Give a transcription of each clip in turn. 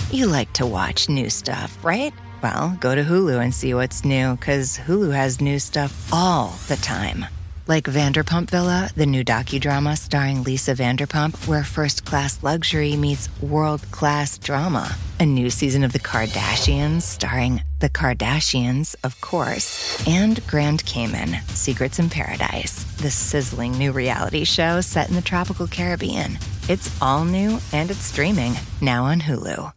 You like to watch new stuff, right? Well, go to Hulu and see what's new, because Hulu has new stuff all the time. Like Vanderpump Villa, the new docudrama starring Lisa Vanderpump, where first-class luxury meets world-class drama. A new season of The Kardashians starring The Kardashians, of course. And Grand Cayman, Secrets in Paradise, the sizzling new reality show set in the tropical Caribbean. It's all new and it's streaming now on Hulu.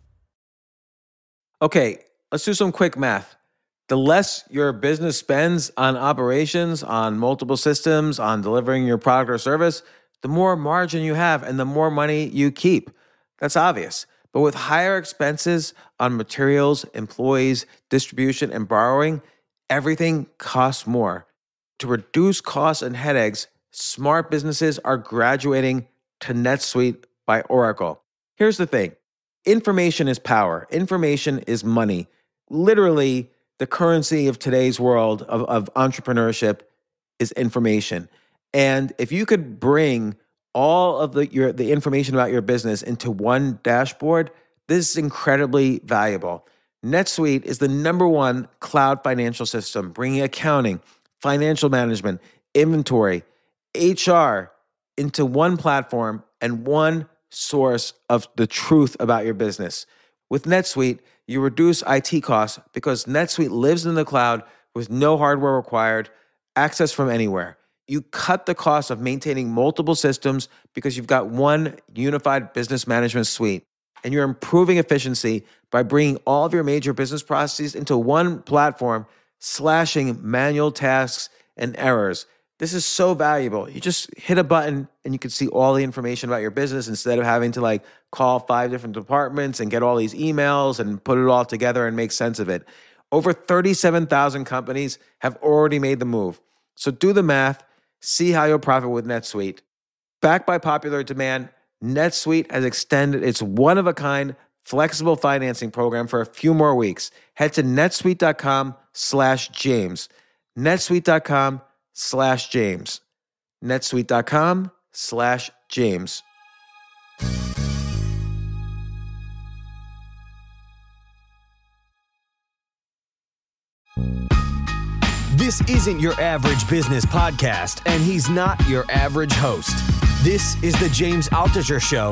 Okay, let's do some quick math. The less your business spends on operations, on multiple systems, on delivering your product or service, the more margin you have and the more money you keep. That's obvious. But with higher expenses on materials, employees, distribution, and borrowing, everything costs more. To reduce costs and headaches, smart businesses are graduating to NetSuite by Oracle. Here's the thing. Information is power. Information is money. Literally, the currency of today's world of entrepreneurship is information. And if you could bring all of the information about your business into one dashboard, this is incredibly valuable. NetSuite is the #1 cloud financial system, bringing accounting, financial management, inventory, HR into one platform and one source of the truth about your business. With NetSuite, you reduce IT costs because NetSuite lives in the cloud with no hardware required, access from anywhere. You cut the cost of maintaining multiple systems because you've got one unified business management suite. And you're improving efficiency by bringing all of your major business processes into one platform, slashing manual tasks and errors. This is so valuable. You just hit a button and you can see all the information about your business instead of having to call 5 different departments and get all these emails and put it all together and make sense of it. Over 37,000 companies have already made the move. So do the math, see how you'll profit with NetSuite. Backed by popular demand, NetSuite has extended its one-of-a-kind flexible financing program for a few more weeks. Head to netsuite.com/James. netsuite.com/James. netsuite.com/James. This isn't your average business podcast, and he's not your average host. This is the James Altucher Show.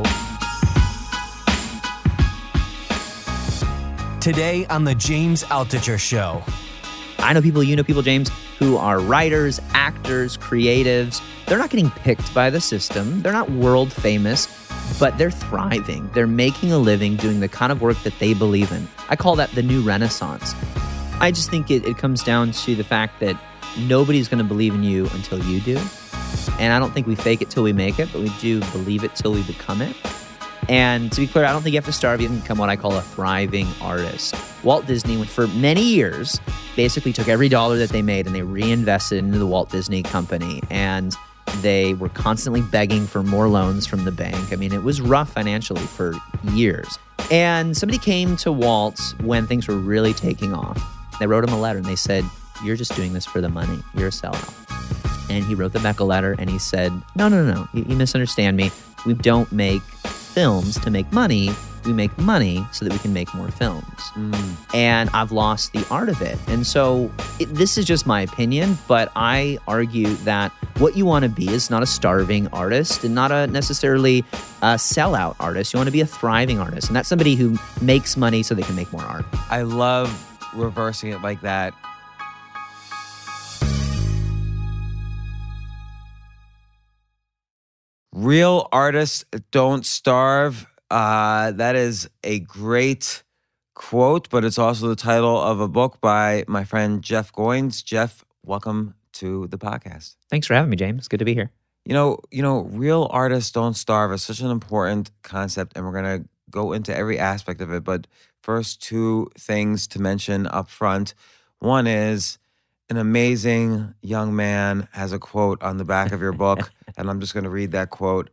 Today on the James Altucher Show. I know people, you know people, James, who are writers, actors, creatives. They're not getting picked by the system. They're not world famous, but they're thriving. They're making a living doing the kind of work that they believe in. I call that the new renaissance. I just think it comes down to the fact that nobody's going to believe in you until you do. And I don't think we fake it till we make it, but we do believe it till we become it. And to be clear, I don't think you have to starve. You can become what I call a thriving artist. Walt Disney, for many years, basically took every dollar that they made and they reinvested into the Walt Disney Company. And they were constantly begging for more loans from the bank. I mean, it was rough financially for years. And somebody came to Walt when things were really taking off. They wrote him a letter and they said, "You're just doing this for the money. You're a sellout." And he wrote them back a letter and he said, No. You misunderstand me. We don't make films to make money. We make money so that we can make more films. And I've lost the art of it. And so this is just my opinion, but I argue that what you want to be is not a starving artist and not a necessarily a sellout artist. You want to be a thriving artist. And that's somebody who makes money so they can make more art. I love reversing it like that. Real artists don't starve. That is a great quote, but it's also the title of a book by my friend Jeff Goins. Jeff, welcome to the podcast. Thanks for having me, James. Good to be here. You know, real artists don't starve is such an important concept, and we're going to go into every aspect of it. But first, 2 things to mention up front. One is an amazing young man has a quote on the back of your book, and I'm just going to read that quote.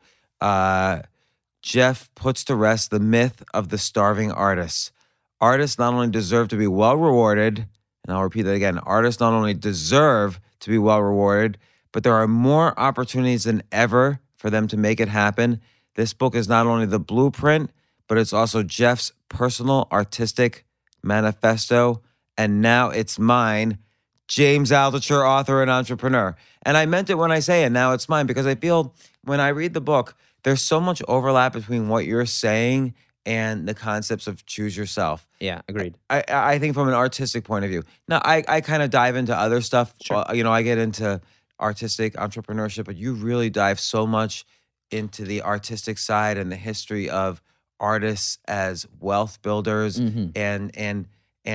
Jeff puts to rest the myth of the starving artist. Artists not only deserve to be well rewarded, and I'll repeat that again, artists not only deserve to be well rewarded, but there are more opportunities than ever for them to make it happen. This book is not only the blueprint, but but it's also Jeff's personal artistic manifesto. And now it's mine, James Altucher, author and entrepreneur. And I meant it when I say it, now it's mine, because I feel when I read the book, there's so much overlap between what you're saying and the concepts of choose yourself. Yeah, agreed. I think from an artistic point of view. Now, I kind of dive into other stuff. Sure. I get into artistic entrepreneurship, but you really dive so much into the artistic side and the history of artists as wealth builders. And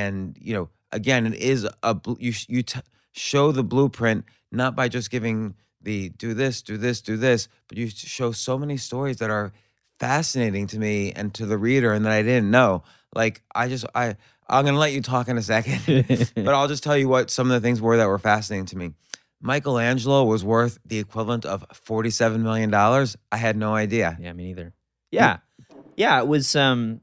again, it is you show the blueprint, not by just giving the do this, but you show so many stories that are fascinating to me and to the reader and that I didn't know. Like I'm going to let you talk in a second, but I'll just tell you what some of the things were that were fascinating to me. Michelangelo was worth the equivalent of $47 million. I had no idea. Yeah, me neither. Yeah. Yeah, it was,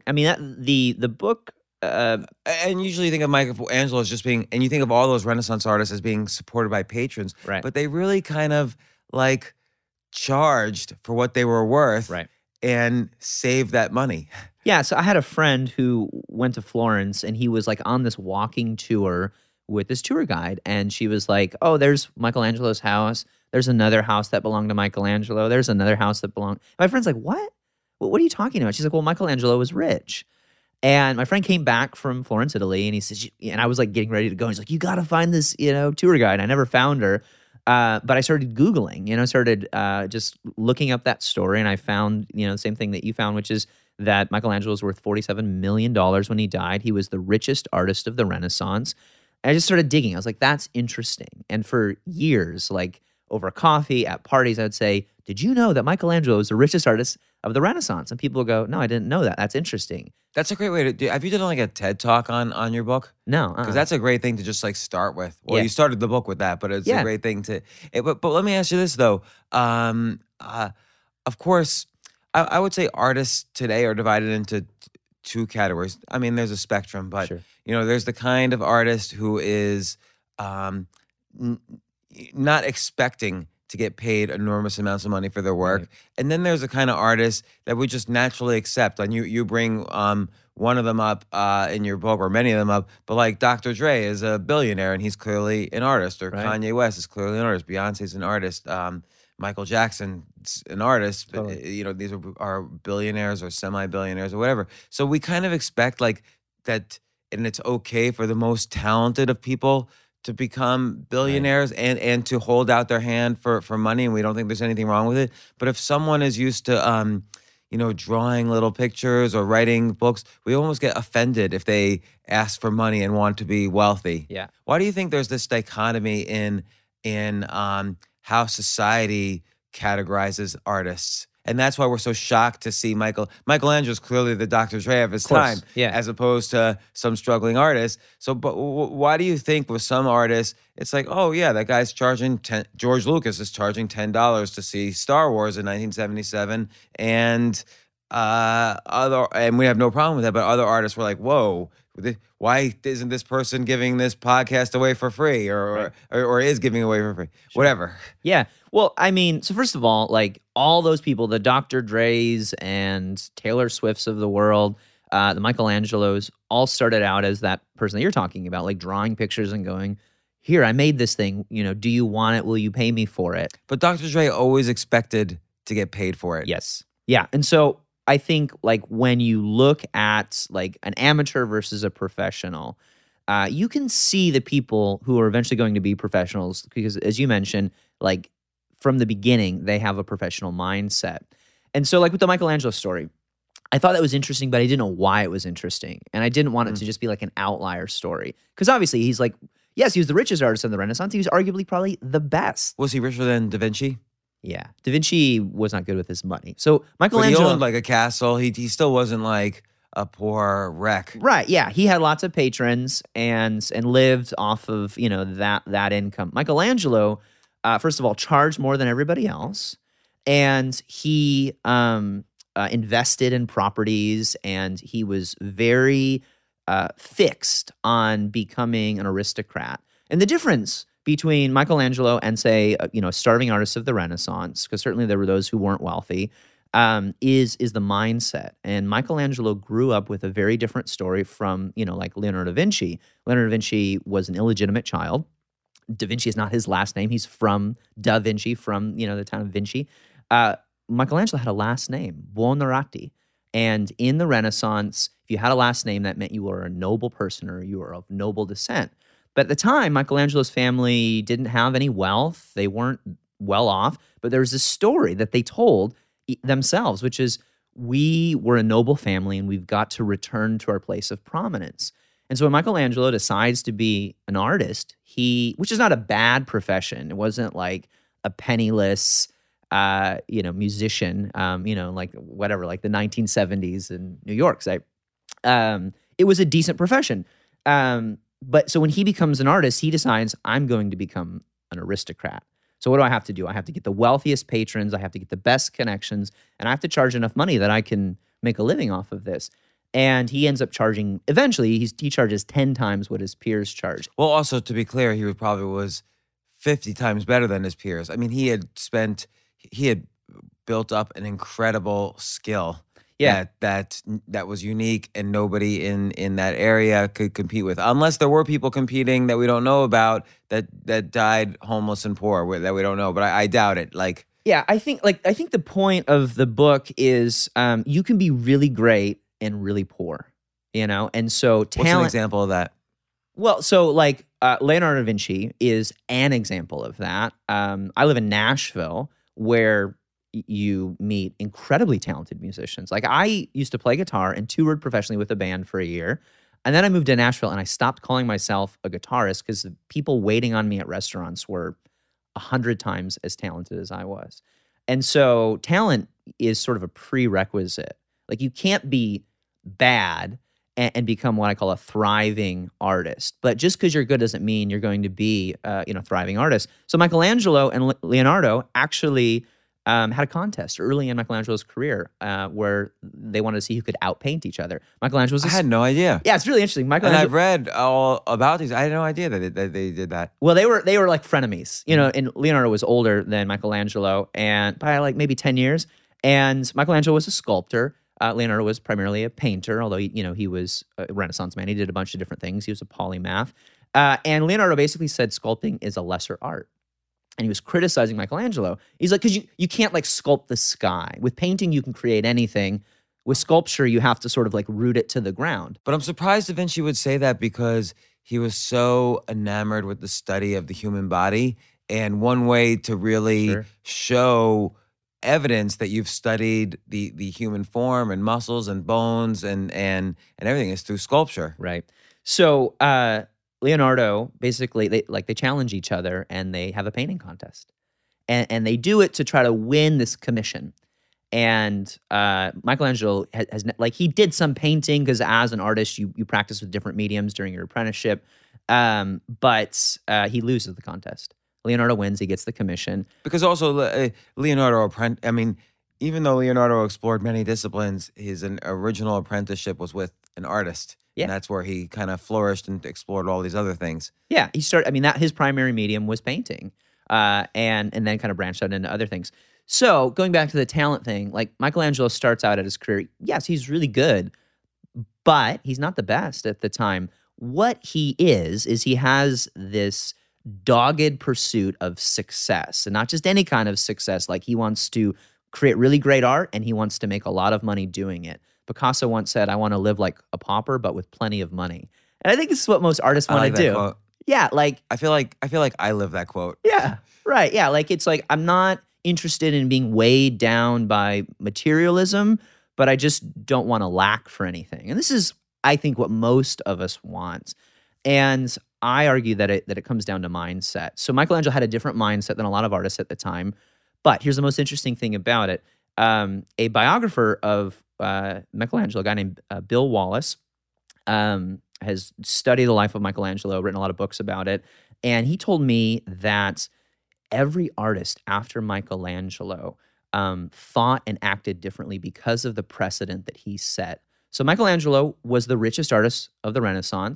the book. And usually you think of Michelangelo as just being, and you think of all those Renaissance artists as being supported by patrons. Right. But they really kind of like charged for what they were worth. Right. And saved that money. Yeah, so I had a friend who went to Florence, and he was like on this walking tour with this tour guide, and she was like, oh, there's Michelangelo's house. There's another house that belonged to Michelangelo. There's another house that belonged. My friend's like, what? What are you talking about? She's like, well, Michelangelo was rich. And my friend came back from Florence, Italy, and he says, and I was like getting ready to go. He's like, you got to find this, tour guide. I never found her. But I started Googling, just looking up that story, and I found, the same thing that you found, which is that Michelangelo was worth $47 million when he died. He was the richest artist of the Renaissance. And I just started digging. I was like, that's interesting. And for years, like over coffee, at parties, I would say, did you know that Michelangelo is the richest artist of the Renaissance? And people would go, no, I didn't know that. That's interesting. That's a great way to do. Have you done like a TED Talk on your book? No. Because that's a great thing to just like start with. Well, you started the book with that, but it's a great thing to. But let me ask you this though. Of course, I would say artists today are divided into two categories. I mean, there's a spectrum, but Sure. There's the kind of artist who is not expecting to get paid enormous amounts of money for their work. Right. And then there's a kind of artist that we just naturally accept. And you bring one of them up in your book, or many of them up, but like Dr. Dre is a billionaire and he's clearly an artist, or right. Kanye West is clearly an artist, Beyonce's an artist, Michael Jackson's an artist. Totally. These are billionaires or semi-billionaires or whatever. So we kind of expect like that, and it's okay for the most talented of people to become billionaires, right. and to hold out their hand for money, and we don't think there's anything wrong with it. But if someone is used to, drawing little pictures or writing books, we almost get offended if they ask for money and want to be wealthy. Yeah. Why do you think there's this dichotomy in how society categorizes artists? And that's why we're so shocked to see Michelangelo's clearly the Dr. Dre of his time, as opposed to some struggling artist. So, but why do you think with some artists, it's like, oh yeah, that guy's charging George Lucas is charging $10 to see Star Wars in 1977, and we have no problem with that. But other artists were like, whoa, why isn't this person giving this podcast away for free, or is giving away for free? Sure. Whatever. Yeah. Well, I mean, so first of all, like all those people, the Dr. Dre's and Taylor Swifts of the world, the Michelangelos, all started out as that person that you're talking about, like drawing pictures and going, here, I made this thing. Do you want it? Will you pay me for it? But Dr. Dre always expected to get paid for it. Yes. Yeah. And so I think like when you look at like an amateur versus a professional, you can see the people who are eventually going to be professionals because, as you mentioned, like from the beginning, they have a professional mindset. And so like with the Michelangelo story, I thought that was interesting, but I didn't know why it was interesting. And I didn't want it to just be like an outlier story. Because obviously he's like, yes, he was the richest artist of the Renaissance. He was arguably probably the best. Was he richer than Da Vinci? Yeah. Da Vinci was not good with his money. So Michelangelo... But he owned like a castle. He still wasn't like a poor wreck. Right, yeah. He had lots of patrons and lived off of, that income. Michelangelo, first of all, charged more than everybody else. And he invested in properties, and he was very fixed on becoming an aristocrat. And the difference between Michelangelo and, say, a starving artist of the Renaissance, because certainly there were those who weren't wealthy, is the mindset. And Michelangelo grew up with a very different story from, like Leonardo da Vinci. Leonardo da Vinci was an illegitimate child. Da Vinci is not his last name. He's from Da Vinci, from, the town of Vinci. Michelangelo had a last name, Buonarroti. And in the Renaissance, if you had a last name, that meant you were a noble person or you were of noble descent. But at the time, Michelangelo's family didn't have any wealth. They weren't well off. But there was this story that they told themselves, which is, we were a noble family and we've got to return to our place of prominence. And so when Michelangelo decides to be an artist, which is not a bad profession. It wasn't like a penniless, musician, like whatever, like the 1970s in New York. It was a decent profession. But so when he becomes an artist, he decides, I'm going to become an aristocrat. So what do I have to do? I have to get the wealthiest patrons. I have to get the best connections, and I have to charge enough money that I can make a living off of this. And he ends up charging, eventually, he charges 10 times what his peers charge. Well, also, to be clear, he probably was 50 times better than his peers. I mean, he had built up an incredible skill that was unique, and nobody in that area could compete with, unless there were people competing that we don't know about that died homeless and poor that we don't know. But I doubt it. I think the point of the book is you can be really great and really poor, and so talent. What's an example of that? Well, so Leonardo da Vinci is an example of that. I live in Nashville, where you meet incredibly talented musicians. Like, I used to play guitar and toured professionally with a band for a year. And then I moved to Nashville and I stopped calling myself a guitarist because the people waiting on me at restaurants were 100 times as talented as I was. And so talent is sort of a prerequisite. Like, you can't be bad and become what I call a thriving artist. But just because you're good doesn't mean you're going to be a thriving artist. So Michelangelo and Leonardo actually had a contest early in Michelangelo's career where they wanted to see who could outpaint each other. Michelangelo was I had no idea. Yeah, it's really interesting. And I've read all about these. I had no idea that they did that. Well, they were like frenemies, and Leonardo was older than Michelangelo, and by like maybe 10 years. And Michelangelo was a sculptor. Leonardo was primarily a painter, although he was a Renaissance man. He did a bunch of different things. He was a polymath. And Leonardo basically said sculpting is a lesser art. And he was criticizing Michelangelo. He's like, because you can't like sculpt the sky. With painting, you can create anything. With sculpture, you have to sort of like root it to the ground. But I'm surprised Da Vinci would say that, because he was so enamored with the study of the human body. And one way to really show evidence that you've studied the human form and muscles and bones and everything is through sculpture. Right. So Leonardo, basically, they challenge each other and they have a painting contest. And they do it to try to win this commission. And Michelangelo has he did some painting because as an artist, you practice with different mediums during your apprenticeship. But he loses the contest. Leonardo wins, he gets the commission. Because also Leonardo, even though Leonardo explored many disciplines, his original apprenticeship was with an artist. Yeah. And that's where he kind of flourished and explored all these other things. Yeah, he started, that his primary medium was painting, and then kind of branched out into other things. So going back to the talent thing, like Michelangelo starts out at his career, yes, he's really good, but he's not the best at the time. What he is he has this dogged pursuit of success, and not just any kind of success. Like, he wants to create really great art and he wants to make a lot of money doing it. Picasso once said, I want to live like a pauper, but with plenty of money. And I think this is what most artists want to do. Quote. Yeah, like I feel like I live that quote. Yeah, right. Yeah, like it's like I'm not interested in being weighed down by materialism, but I just don't want to lack for anything. And this is, I think, what most of us want. And I argue that it comes down to mindset. So Michelangelo had a different mindset than a lot of artists at the time. But here's the most interesting thing about it. A biographer of Michelangelo, a guy named Bill Wallace, has studied the life of Michelangelo, written a lot of books about it. And he told me that every artist after Michelangelo thought and acted differently because of the precedent that he set. So Michelangelo was the richest artist of the Renaissance,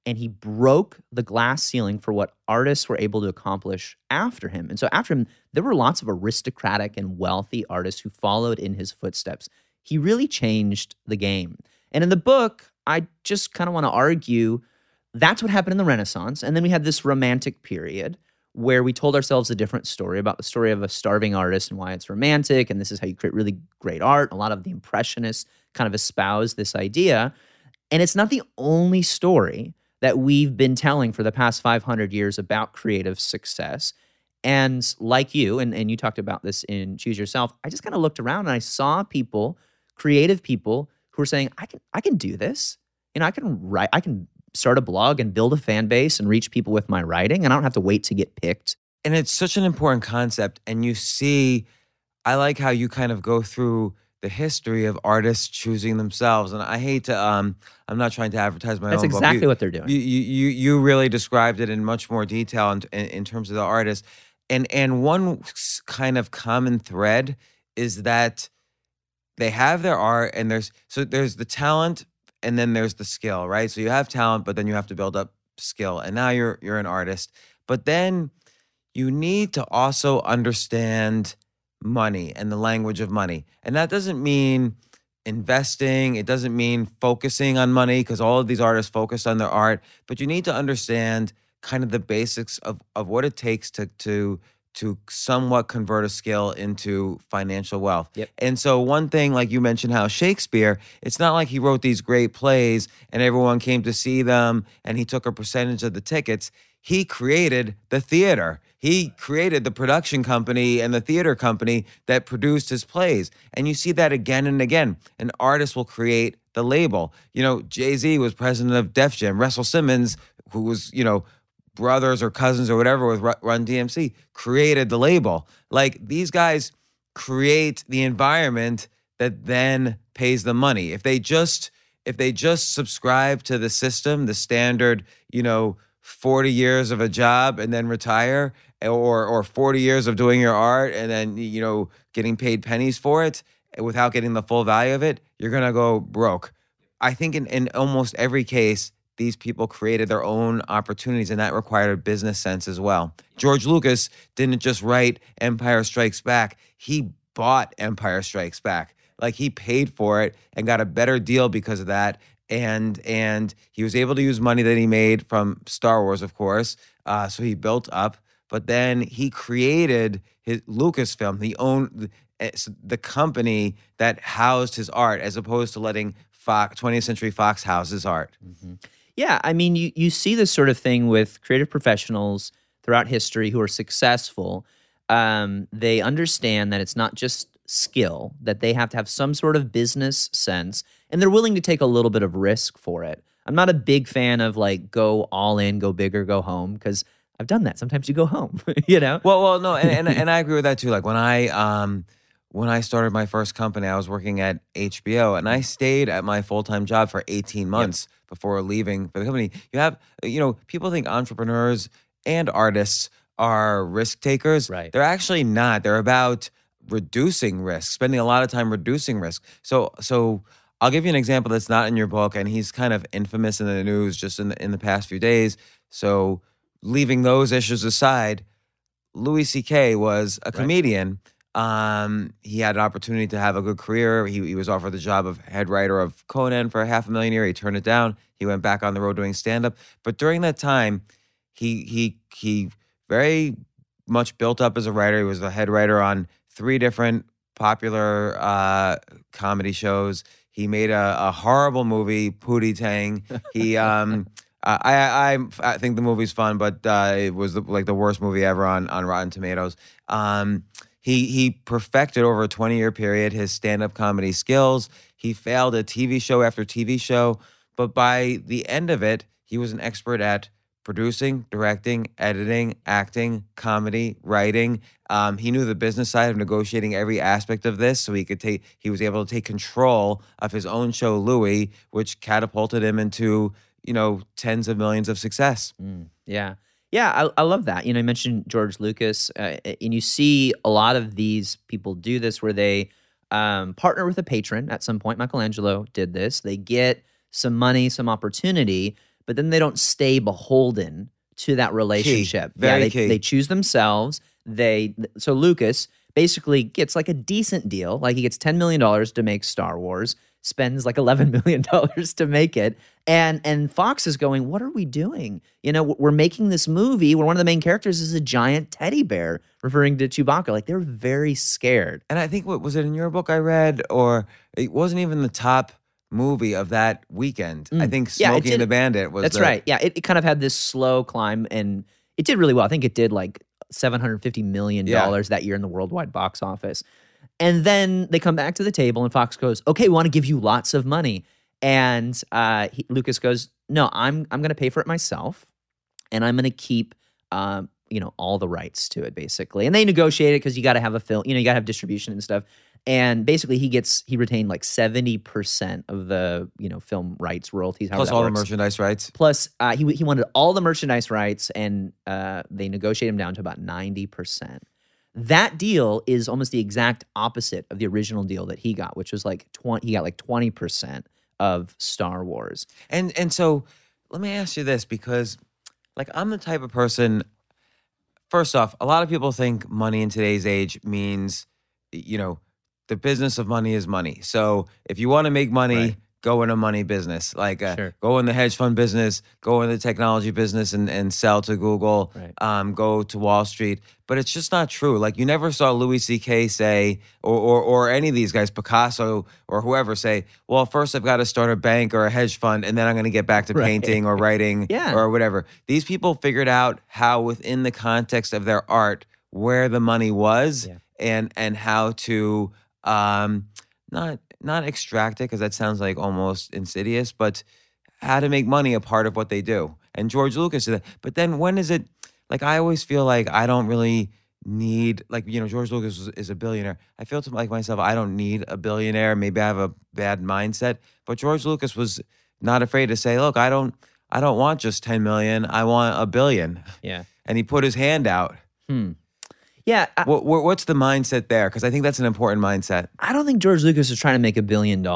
and he broke the glass ceiling for what artists were able to accomplish after him. And so after him, there were lots of aristocratic and wealthy artists who followed in his footsteps. He really changed the game. And in the book, I just kind of want to argue that's what happened in the Renaissance. And then we had this romantic period where we told ourselves a different story about the story of a starving artist and why it's romantic, and this is how you create really great art. A lot of the Impressionists kind of espouse this idea. And it's not the only story that we've been telling for the past 500 years about creative success. And like you, and you talked about this in Choose Yourself, I just kind of looked around and I saw people, creative people, who were saying, I can do this. I can write, I can start a blog and build a fan base and reach people with my writing, and I don't have to wait to get picked. And it's such an important concept. And you see, I like how you kind of go through the history of artists choosing themselves. And I hate to, I'm not trying to advertise my own book. That's exactly what they're doing. You really described it in much more detail in terms of the artist. And one kind of common thread is that they have their art, and there's the talent, and then there's the skill, right? So you have talent, but then you have to build up skill. And now you're an artist. But then you need to also understand money and the language of money. And that doesn't mean investing. It doesn't mean focusing on money, because all of these artists focus on their art. But you need to understand kind of the basics of what it takes to somewhat convert a skill into financial wealth. Yep. And so one thing, like you mentioned how Shakespeare, it's not like he wrote these great plays and everyone came to see them and he took a percentage of the tickets. He created the theater. He created the production company and the theater company that produced his plays. And you see that again and again. An artist will create the label. Jay-Z was president of Def Jam. Russell Simmons, who was, brothers or cousins or whatever with Run DMC, created the label. Like, these guys create the environment that then pays them money. If they just subscribe to the system, the standard, 40 years of a job and then retire, or 40 years of doing your art and then, getting paid pennies for it without getting the full value of it, you're going to go broke. I think in almost every case, these people created their own opportunities, and that required a business sense as well. George Lucas didn't just write Empire Strikes Back. He bought Empire Strikes Back. Like, he paid for it and got a better deal because of that. And he was able to use money that he made from Star Wars, of course. So he built up. But then he created his Lucasfilm. He owned the company that housed his art, as opposed to letting 20th Century Fox house his art. Mm-hmm. Yeah, I mean, you see this sort of thing with creative professionals throughout history who are successful. They understand that it's not just skill, that they have to have some sort of business sense, and they're willing to take a little bit of risk for it. I'm not a big fan of go all in, go big or go home, because I've done that. Sometimes you go home, Well, no, and I agree with that too. Like, when I started my first company, I was working at HBO, and I stayed at my full-time job for 18 months before leaving for the company. You have, people think entrepreneurs and artists are risk takers. Right. They're actually not. They're about reducing risk, spending a lot of time reducing risk. So I'll give you an example that's not in your book, and he's kind of infamous in the news just in the past few days. So leaving those issues aside, Louis C.K. was a comedian. He had an opportunity to have a good career. He was offered the job of head writer of Conan for $500,000 a year. He turned it down. He went back on the road doing stand-up. But during that time, he very much built up as a writer. He was the head writer on 3 different popular comedy shows. He made a horrible movie, Pootie Tang. He I think the movie's fun, but it was the worst movie ever on Rotten Tomatoes. He perfected over a 20-year period his stand-up comedy skills. He failed at TV show after TV show, but by the end of it, he was an expert at producing, directing, editing, acting, comedy, writing. He knew the business side of negotiating every aspect of this, so he was able to take control of his own show, Louis, which catapulted him into, tens of millions of success. Yeah. Yeah, I love that. You mentioned George Lucas, and you see a lot of these people do this where they partner with a patron at some point. Michelangelo did this. They get some money, some opportunity, but then they don't stay beholden to that relationship. Very key. They choose themselves. So Lucas basically gets like a decent deal. Like he gets $10 million to make Star Wars, spends like $11 million to make it. And Fox is going, what are we doing? You know, we're making this movie where one of the main characters is a giant teddy bear, referring to Chewbacca. Like they're very scared. And I think, what was it in your book I read, or it wasn't even the top movie of that weekend. I think Smokey and the Bandit was. That's right. Yeah, it kind of had this slow climb, and it did really well. I think it did like $750 million that year in the worldwide box office. And then they come back to the table, and Fox goes, "Okay, we want to give you lots of money." And Lucas goes, "No, I'm going to pay for it myself, and I'm going to keep all the rights to it, basically." And they negotiate it because you got to have a film, you got to have distribution and stuff. And basically, he retained like 70% of the film rights royalties, plus all the merchandise rights. Plus, he wanted all the merchandise rights, and they negotiated him down to about 90%. That deal is almost the exact opposite of the original deal that he got, which was like he got like 20% of Star Wars. And so let me ask you this, because like I'm the type of person. First off, a lot of people think money in today's age means, the business of money is money. So if you want to make money, go in a money business. Like go in the hedge fund business, go in the technology business and sell to Google, go to Wall Street. But it's just not true. Like you never saw Louis C.K. say, or any of these guys, Picasso or whoever say, well, first I've got to start a bank or a hedge fund, and then I'm going to get back to painting or writing or whatever. These people figured out how, within the context of their art, where the money was and how to not extract it, because that sounds like almost insidious, but how to make money a part of what they do. And George Lucas did that. But then when is it, like I always feel like I don't really need, like, George Lucas is a billionaire. I feel to like myself, I don't need a billionaire. Maybe I have a bad mindset. But George Lucas was not afraid to say, look, I don't want just 10 million. I want $1 billion. Yeah. And he put his hand out. Yeah. What's the mindset there? Because I think that's an important mindset. I don't think George Lucas was trying to make $1 billion.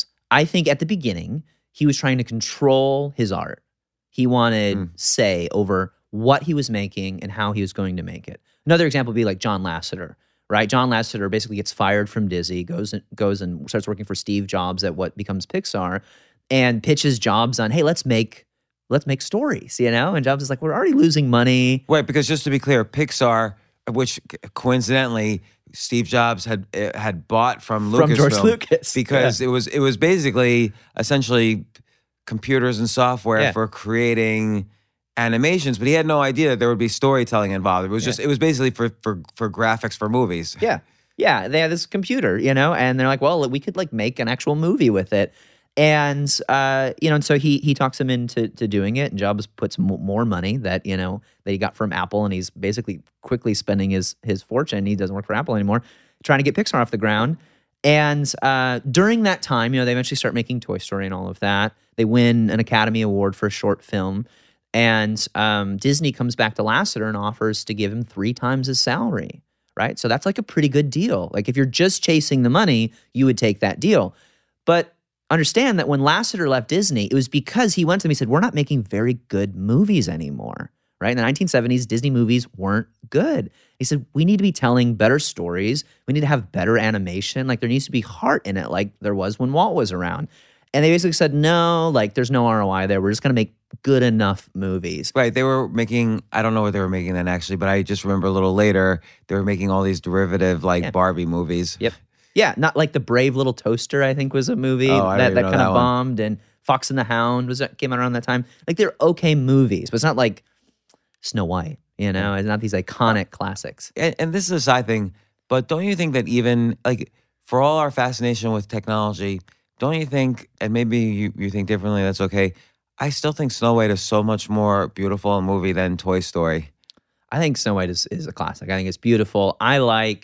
I think at the beginning, he was trying to control his art. He wanted say over what he was making and how he was going to make it. Another example would be like John Lasseter, right? John Lasseter basically gets fired from Disney, goes and starts working for Steve Jobs at what becomes Pixar, and pitches Jobs on, hey, let's make stories, And Jobs is like, we're already losing money. Wait, because just to be clear, Pixar, which coincidentally Steve Jobs had bought from George Lucas, because it was basically essentially computers and software for creating animations, but he had no idea that there would be storytelling involved. It was just, it was basically for graphics for movies. Yeah, they had this computer, and they're like, well, we could like make an actual movie with it. And, and so he talks him into doing it, and Jobs puts more money that he got from Apple, and he's basically quickly spending his fortune. He doesn't work for Apple anymore, trying to get Pixar off the ground. And during that time, they eventually start making Toy Story and all of that. They win an Academy Award for a short film. And Disney comes back to Lasseter and offers to give him 3 times his salary, right? So that's like a pretty good deal. Like if you're just chasing the money, you would take that deal. But understand that when Lasseter left Disney, it was because he went to them, he said, we're not making very good movies anymore, right? In the 1970s, Disney movies weren't good. He said, we need to be telling better stories. We need to have better animation. Like there needs to be heart in it like there was when Walt was around. And they basically said, no, like there's no ROI there. We're just going to make good enough movies. Right. They were making, I don't know what they were making then actually, but I just remember a little later, they were making all these derivative Barbie movies. Yep. Yeah, not like The Brave Little Toaster, I think was a movie that kind of bombed, and Fox and the Hound came out around that time. Like they're okay movies, but it's not like Snow White, It's not these iconic classics. And this is a side thing, but don't you think that even like for all our fascination with technology, don't you think, and maybe you think differently, that's okay, I still think Snow White is so much more beautiful a movie than Toy Story. I think Snow White is a classic. I think it's beautiful. I like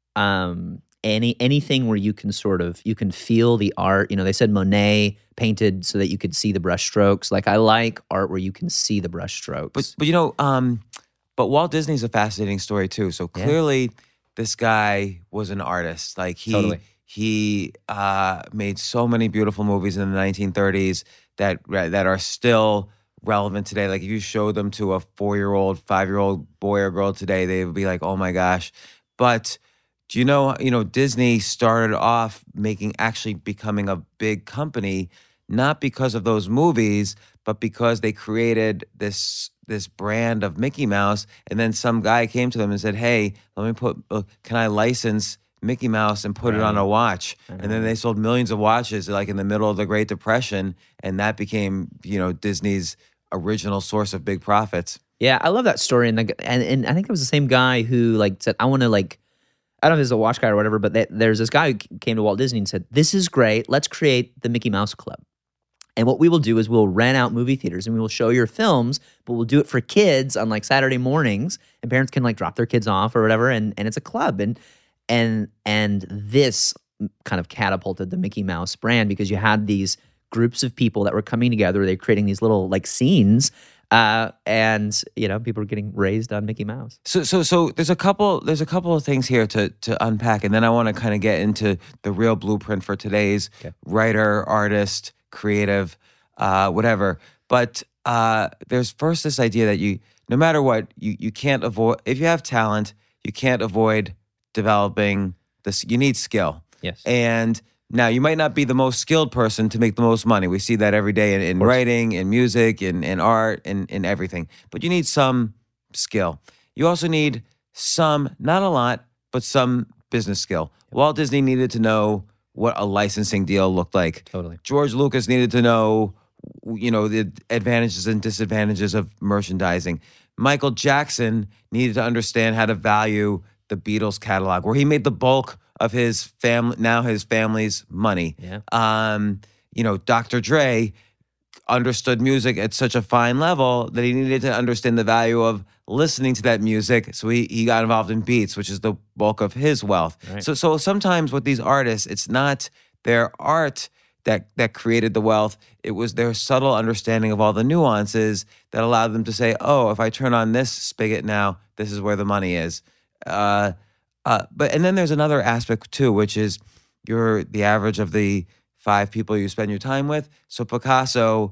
anything where you can feel the art. They said Monet painted so that you could see the brush strokes. Like I like art where you can see the brush strokes. But but Walt Disney's a fascinating story too. So clearly this guy was an artist. Like he made so many beautiful movies in the 1930s that are still relevant today. Like if you show them to a 4-year-old, 5-year-old boy or girl today, they would be like, "Oh my gosh!" But do you know, Disney started off actually becoming a big company, not because of those movies, but because they created this brand of Mickey Mouse, and then some guy came to them and said, "Hey, can I license Mickey Mouse and put it on a watch?" And then they sold millions of watches, like in the middle of the Great Depression, and that became, Disney's original source of big profits. Yeah, I love that story, and I think it was the same guy who said, "I want to I don't know if it's a watch guy or whatever, but there's this guy who came to Walt Disney and said, "This is great. Let's create the Mickey Mouse Club. And what we will do is we'll rent out movie theaters and we will show your films, but we'll do it for kids on Saturday mornings, and parents can drop their kids off or whatever, and it's a club." And this kind of catapulted the Mickey Mouse brand because you had these groups of people that were coming together. They're creating these little scenes. And people are getting raised on Mickey Mouse. So there's a couple of things here to unpack, and then I want to kind of get into the real blueprint for today's writer, artist, creative, whatever. But there's first this idea that no matter what, you can't avoid, if you have talent, you can't avoid developing this. You need skill. Yes. And now, you might not be the most skilled person to make the most money. We see that every day in writing, in music, in art, in everything. But you need some skill. You also need some, not a lot, but some business skill. Walt Disney needed to know what a licensing deal looked like. Totally. George Lucas needed to know, the advantages and disadvantages of merchandising. Michael Jackson needed to understand how to value the Beatles catalog, where he made the bulk of his family's money. Yeah. Dr. Dre understood music at such a fine level that he needed to understand the value of listening to that music. So he got involved in Beats, which is the bulk of his wealth. Right. So sometimes with these artists, it's not their art that created the wealth. It was their subtle understanding of all the nuances that allowed them to say, "Oh, if I turn on this spigot now, this is where the money is." And then there's another aspect too, which is you're the average of the 5 people you spend your time with. So Picasso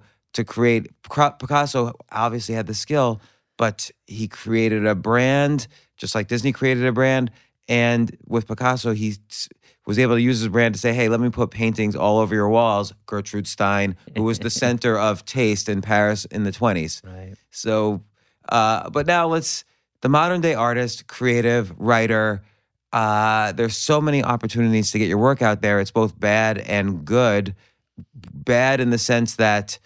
obviously had the skill, but he created a brand, just like Disney created a brand. And with Picasso, he was able to use his brand to say, "Hey, let me put paintings all over your walls." Gertrude Stein, who was the center of taste in Paris in the 20s. Right. So, but now the modern day artist, creative, writer, there's so many opportunities to get your work out there. It's both bad and good. Bad in the sense that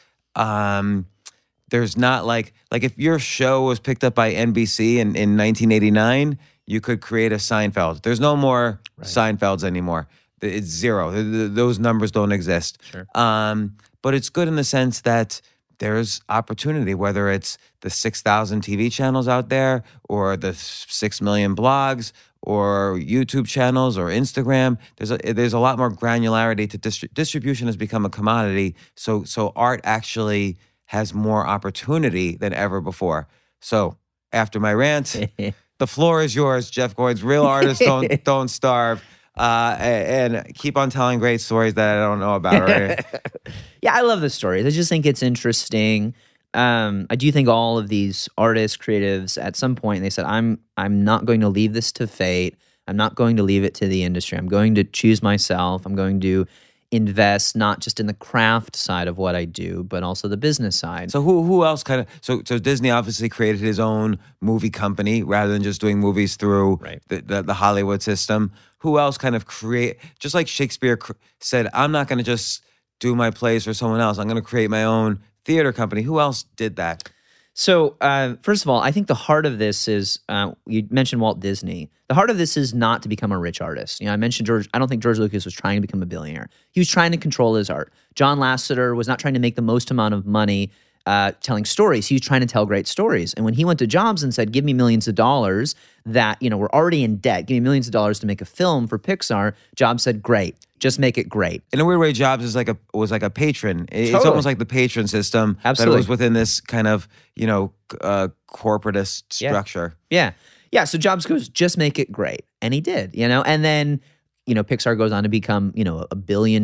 there's not like if your show was picked up by NBC in 1989, you could create a Seinfeld. There's no more Seinfelds anymore. It's zero. Those numbers don't exist. Sure. But it's good in the sense that there's opportunity, whether it's the 6,000 TV channels out there or the 6 million blogs or YouTube channels or Instagram. There's a lot more granularity to distribution has become a commodity. So art actually has more opportunity than ever before. So after my rant, the floor is yours, Jeff Goins. Real artists don't starve. And keep on telling great stories that I don't know about. Right? Yeah, I love the stories. I just think it's interesting. I do think all of these artists, creatives, at some point they said, I'm not going to leave this to fate. I'm not going to leave it to the industry. I'm going to choose myself. I'm going to invest not just in the craft side of what I do, but also the business side. So who else kind of so Disney obviously created his own movie company rather than just doing movies through the Hollywood system. Who else kind of just like Shakespeare said, I'm not going to just do my plays for someone else. I'm going to create my own theater company. Who else did that? So, first of all, I think the heart of this is, you mentioned Walt Disney. The heart of this is not to become a rich artist. I mentioned George. I don't think George Lucas was trying to become a billionaire. He was trying to control his art. John Lasseter was not trying to make the most amount of money telling stories. He was trying to tell great stories. And when he went to Jobs and said, give me millions of dollars that, we're already in debt, give me millions of dollars to make a film for Pixar, Jobs said, great. Just make it great. In a weird way, Jobs was like a patron. It's almost like the patron system. Absolutely. That was within this kind of, corporatist structure. Yeah. So Jobs goes, just make it great. And he did, And then, Pixar goes on to become, $1 billion,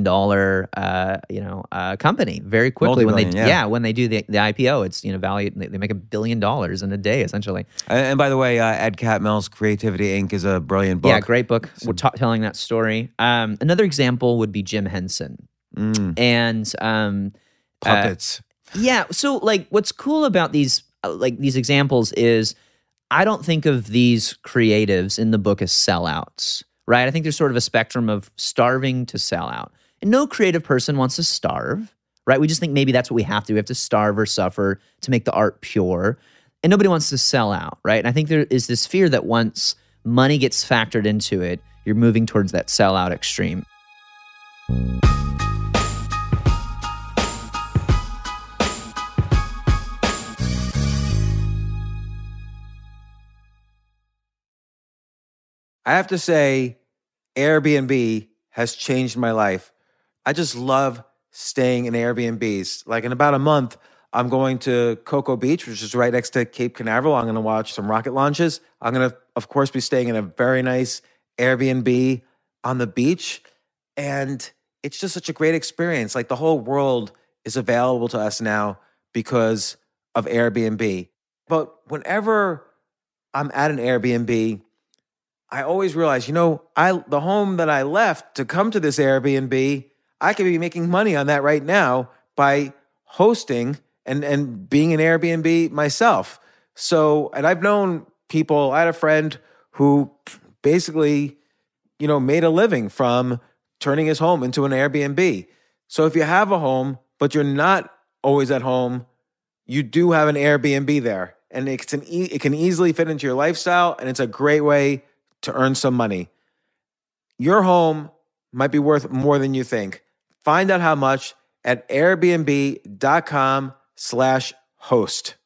company very quickly when they do the IPO. It's valued. They make $1 billion in a day essentially. And by the way, Ed Catmull's Creativity Inc. is a brilliant book. Yeah, great book. We're telling that story. Another example would be Jim Henson and puppets. So what's cool about these examples is I don't think of these creatives in the book as sellouts. Right? I think there's sort of a spectrum of starving to sell out. And no creative person wants to starve, right? We just think maybe that's what we have to do. We have to starve or suffer to make the art pure. And nobody wants to sell out, right? And I think there is this fear that once money gets factored into it, you're moving towards that sellout extreme. I have to say, Airbnb has changed my life. I just love staying in Airbnbs. Like in about a month, I'm going to Cocoa Beach, which is right next to Cape Canaveral. I'm going to watch some rocket launches. I'm going to, of course, be staying in a very nice Airbnb on the beach. And it's just such a great experience. Like the whole world is available to us now because of Airbnb. But whenever I'm at an Airbnb, I always realize, the home that I left to come to this Airbnb, I could be making money on that right now by hosting and being an Airbnb myself. So, and I've known people, I had a friend who basically, made a living from turning his home into an Airbnb. So if you have a home, but you're not always at home, you do have an Airbnb there. And it can easily fit into your lifestyle, and it's a great way to earn some money. Your home might be worth more than you think. Find out how much at airbnb.com/host.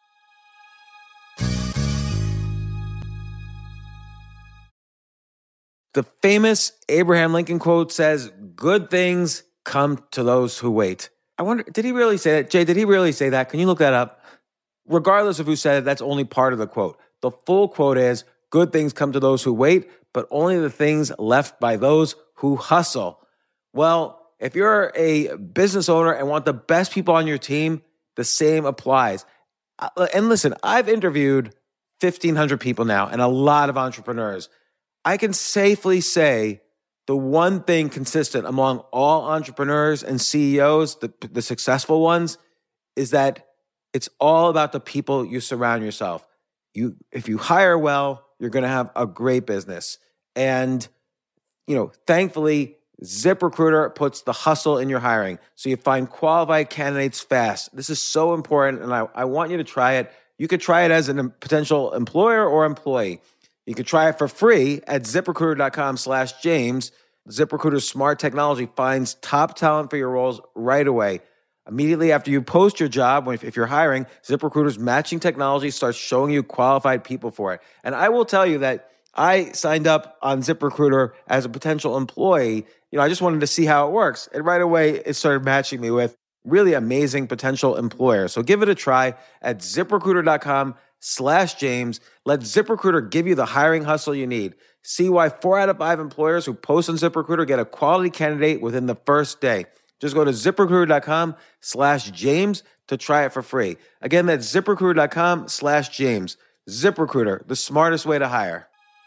The famous Abraham Lincoln quote says, "Good things come to those who wait." I wonder, did he really say that? Jay, did he really say that? Can you look that up? Regardless of who said it, that's only part of the quote. The full quote is, "Good things come to those who wait, but only the things left by those who hustle." Well, if you're a business owner and want the best people on your team, the same applies. And listen, I've interviewed 1,500 people now and a lot of entrepreneurs. I can safely say the one thing consistent among all entrepreneurs and CEOs, the successful ones, is that it's all about the people you surround yourself. If you hire well, you're going to have a great business. And, thankfully, ZipRecruiter puts the hustle in your hiring. So you find qualified candidates fast. This is so important, and I want you to try it. You could try it as a potential employer or employee. You could try it for free at ZipRecruiter.com/James. ZipRecruiter's smart technology finds top talent for your roles right away. Immediately after you post your job, if you're hiring, ZipRecruiter's matching technology starts showing you qualified people for it. And I will tell you that I signed up on ZipRecruiter as a potential employee. I just wanted to see how it works. And right away, it started matching me with really amazing potential employers. So give it a try at ZipRecruiter.com/James. Let ZipRecruiter give you the hiring hustle you need. See why 4 out of 5 employers who post on ZipRecruiter get a quality candidate within the first day. Just go to ZipRecruiter.com/James to try it for free. Again, that's ZipRecruiter.com/James. ZipRecruiter, the smartest way to hire.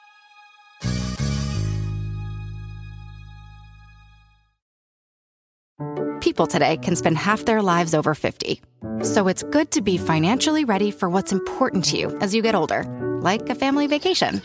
People today can spend half their lives over 50. So it's good to be financially ready for what's important to you as you get older, like a family vacation.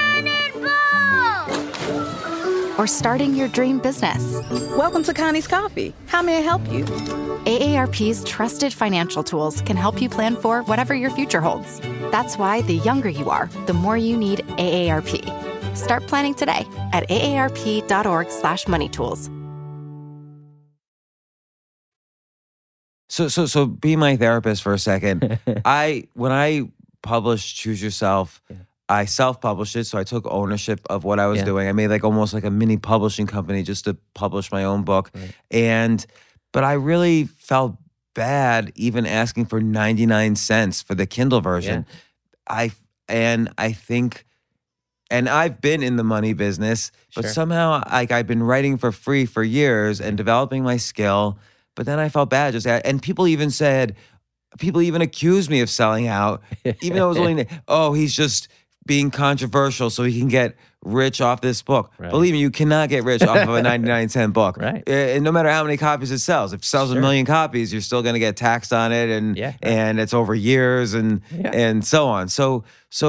Or starting your dream business. Welcome to Connie's Coffee. How may I help you? AARP's trusted financial tools can help you plan for whatever your future holds. That's why the younger you are, the more you need AARP. Start planning today at aarp.org/moneytools. So be my therapist for a second. When I published Choose Yourself, I self-published it, so I took ownership of what I was doing. I made almost like a mini publishing company just to publish my own book. Right. But I really felt bad even asking for 99 cents for the Kindle version. Yeah. I think And I've been in the money business, but Sure. somehow like I've been writing for free for years and developing my skill. But then I felt bad and people even accused me of selling out, even though it was only, oh, he's just being controversial so he can get rich off this book. Right. Believe me, you cannot get rich off of a 99-cent book. Right. And no matter how many copies it sells. If it sells a million copies, you're still going to get taxed on it, and it's over years and so on. So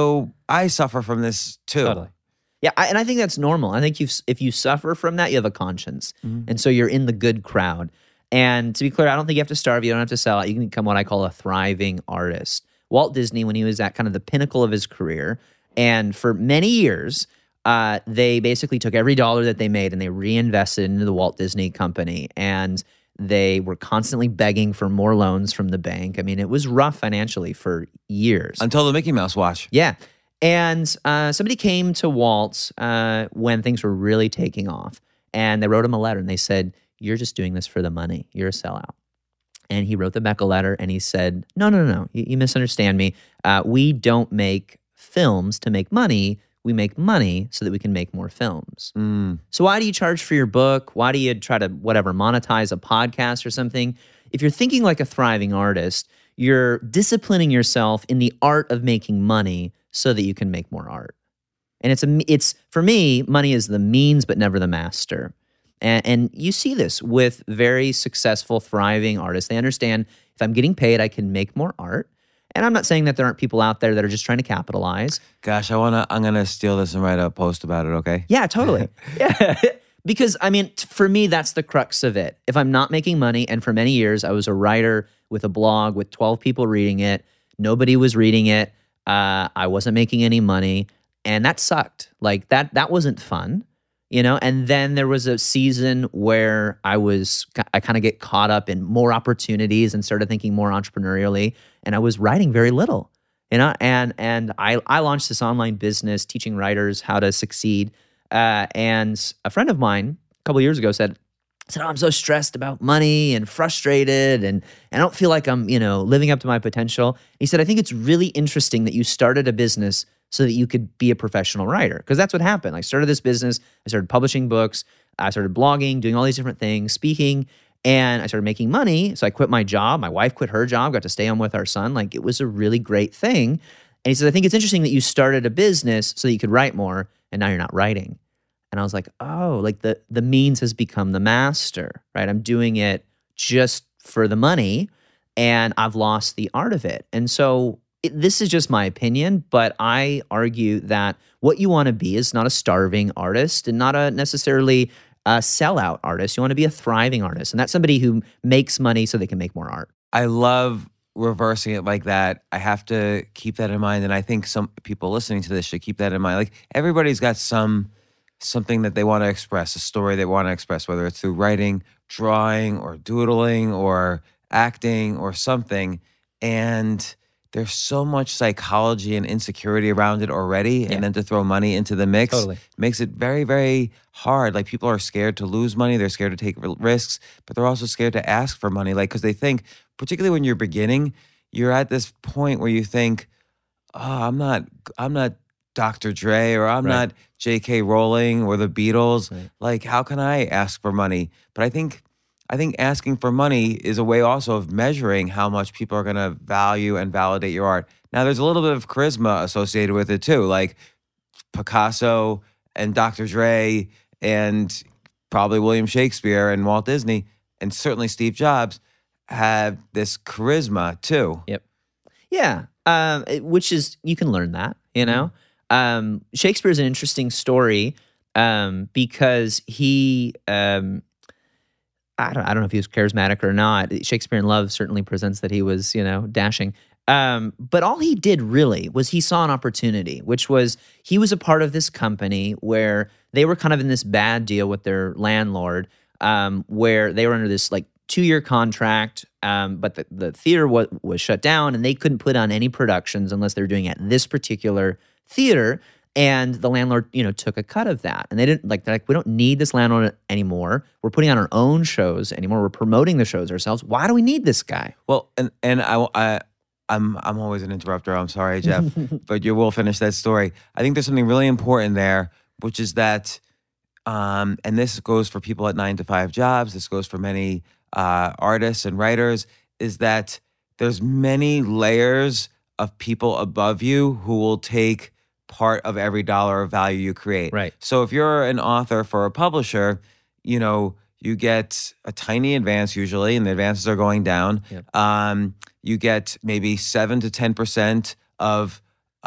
I suffer from this too. Totally. Yeah, and I think that's normal. I think if you suffer from that, you have a conscience. Mm-hmm. And so you're in the good crowd. And to be clear, I don't think you have to starve. You don't have to sell out. You can become what I call a thriving artist. Walt Disney, when he was at kind of the pinnacle of his career, and for many years, they basically took every dollar that they made and they reinvested into the Walt Disney Company. And they were constantly begging for more loans from the bank. I mean, it was rough financially for years. Until the Mickey Mouse watch. Yeah. And somebody came to Walt when things were really taking off. And they wrote him a letter and they said, "You're just doing this for the money. You're a sellout." And he wrote them back a letter and he said, No. You misunderstand me. We don't make films to make money. We make money so that we can make more films. So why do you charge for your book? Why do you try to, monetize a podcast or something? If you're thinking like a thriving artist, you're disciplining yourself in the art of making money so that you can make more art. And it's for me, money is the means but never the master. And you see this with very successful, thriving artists. They understand if I'm getting paid, I can make more art. And I'm not saying that there aren't people out there that are just trying to capitalize. Gosh, I'm gonna steal this and write a post about it, okay? Yeah, totally. Yeah. Because, for me, that's the crux of it. If I'm not making money, and for many years I was a writer with a blog with 12 people reading it, nobody was reading it, I wasn't making any money, and that sucked. Like, that wasn't fun. And then there was a season where I kind of get caught up in more opportunities and started thinking more entrepreneurially, and I was writing very little, and I launched this online business teaching writers how to succeed, and a friend of mine a couple years ago said, "Oh, I'm so stressed about money and frustrated, and I don't feel like I'm, living up to my potential." He said, "I think it's really interesting that you started a business so that you could be a professional writer." Because that's what happened. I started this business. I started publishing books. I started blogging, doing all these different things, speaking, and I started making money. So I quit my job. My wife quit her job, got to stay home with our son. Like, it was a really great thing. And he said, "I think it's interesting that you started a business so that you could write more, and now you're not writing." And I was like, oh, like the means has become the master, right? I'm doing it just for the money, and I've lost the art of it. And so this is just my opinion, but I argue that what you want to be is not a starving artist and not necessarily a sellout artist. You want to be a thriving artist, and that's somebody who makes money so they can make more art. I love reversing it like that. I have to keep that in mind, and I think some people listening to this should keep that in mind. Like, everybody's got something that they want to express, a story they want to express, whether it's through writing, drawing, or doodling, or acting, or something. And there's so much psychology and insecurity around it already. And then to throw money into the mix makes it very, very hard. Like, people are scared to lose money. They're scared to take risks, but they're also scared to ask for money. Like, because they think, particularly when you're beginning, you're at this point where you think, oh, I'm not Dr. Dre, or I'm not J.K. Rowling or the Beatles. Right. Like, how can I ask for money? But I think asking for money is a way also of measuring how much people are going to value and validate your art. Now, there's a little bit of charisma associated with it too, like Picasso and Dr. Dre and probably William Shakespeare and Walt Disney and certainly Steve Jobs have this charisma too. Yep. Yeah. Which is, you can learn that, Shakespeare is an interesting story because he, I don't know if he was charismatic or not. Shakespeare in Love certainly presents that he was, dashing. But all he did really was he saw an opportunity, which was he was a part of this company where they were kind of in this bad deal with their landlord, where they were under this like 2-year contract, but the theater was shut down and they couldn't put on any productions unless they were doing it at this particular theater, and the landlord, took a cut of that. And they didn't they're like, we don't need this landlord anymore. We're putting on our own shows anymore. We're promoting the shows ourselves. Why do we need this guy? Well, and I I'm always an interrupter. I'm sorry, Jeff, but you will finish that story. I think there's something really important there, which is that, and this goes for people at 9-to-5 jobs. This goes for many artists and writers. Is that there's many layers of people above you who will take part of every dollar of value you create. Right. So if you're an author for a publisher, you get a tiny advance usually, and the advances are going down. Yep. You get maybe 7 to 10% of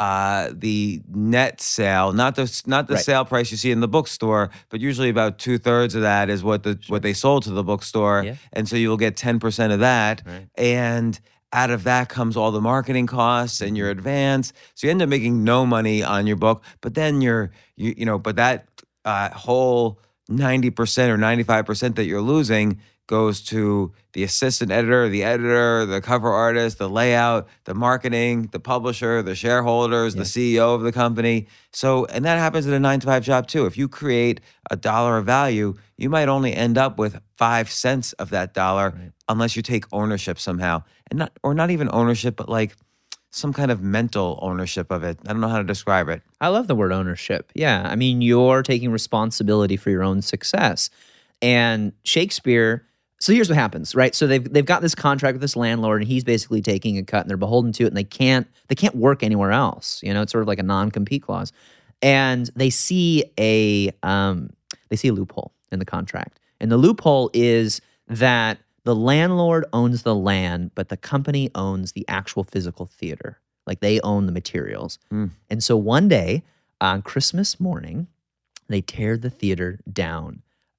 the net sale, not the Right. sale price you see in the bookstore, but usually about 2/3 of that is what they sold to the bookstore, Yeah. and so you will get 10% of that, Right. and out of that comes all the marketing costs and your advance. So you end up making no money on your book, but then but that whole 90% or 95% that you're losing goes to the assistant editor, the editor, the cover artist, the layout, the marketing, the publisher, the shareholders, the CEO of the company. So, and that happens at a 9-to-5 job too. If you create $1 of value, you might only end up with 5 cents of that dollar unless you take ownership somehow. And not even ownership, but like some kind of mental ownership of it. I don't know how to describe it. I love the word ownership. Yeah. I mean, you're taking responsibility for your own success. And Shakespeare, so here's what happens, right? So they've got this contract with this landlord, and he's basically taking a cut, and they're beholden to it, and they can't work anywhere else. It's sort of like a non-compete clause. And they see a loophole in the contract. And the loophole is that the landlord owns the land, but the company owns the actual physical theater. Like they own the materials. And so one day on Christmas morning, they tear the theater down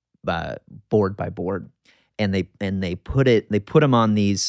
board by board. And they put them on these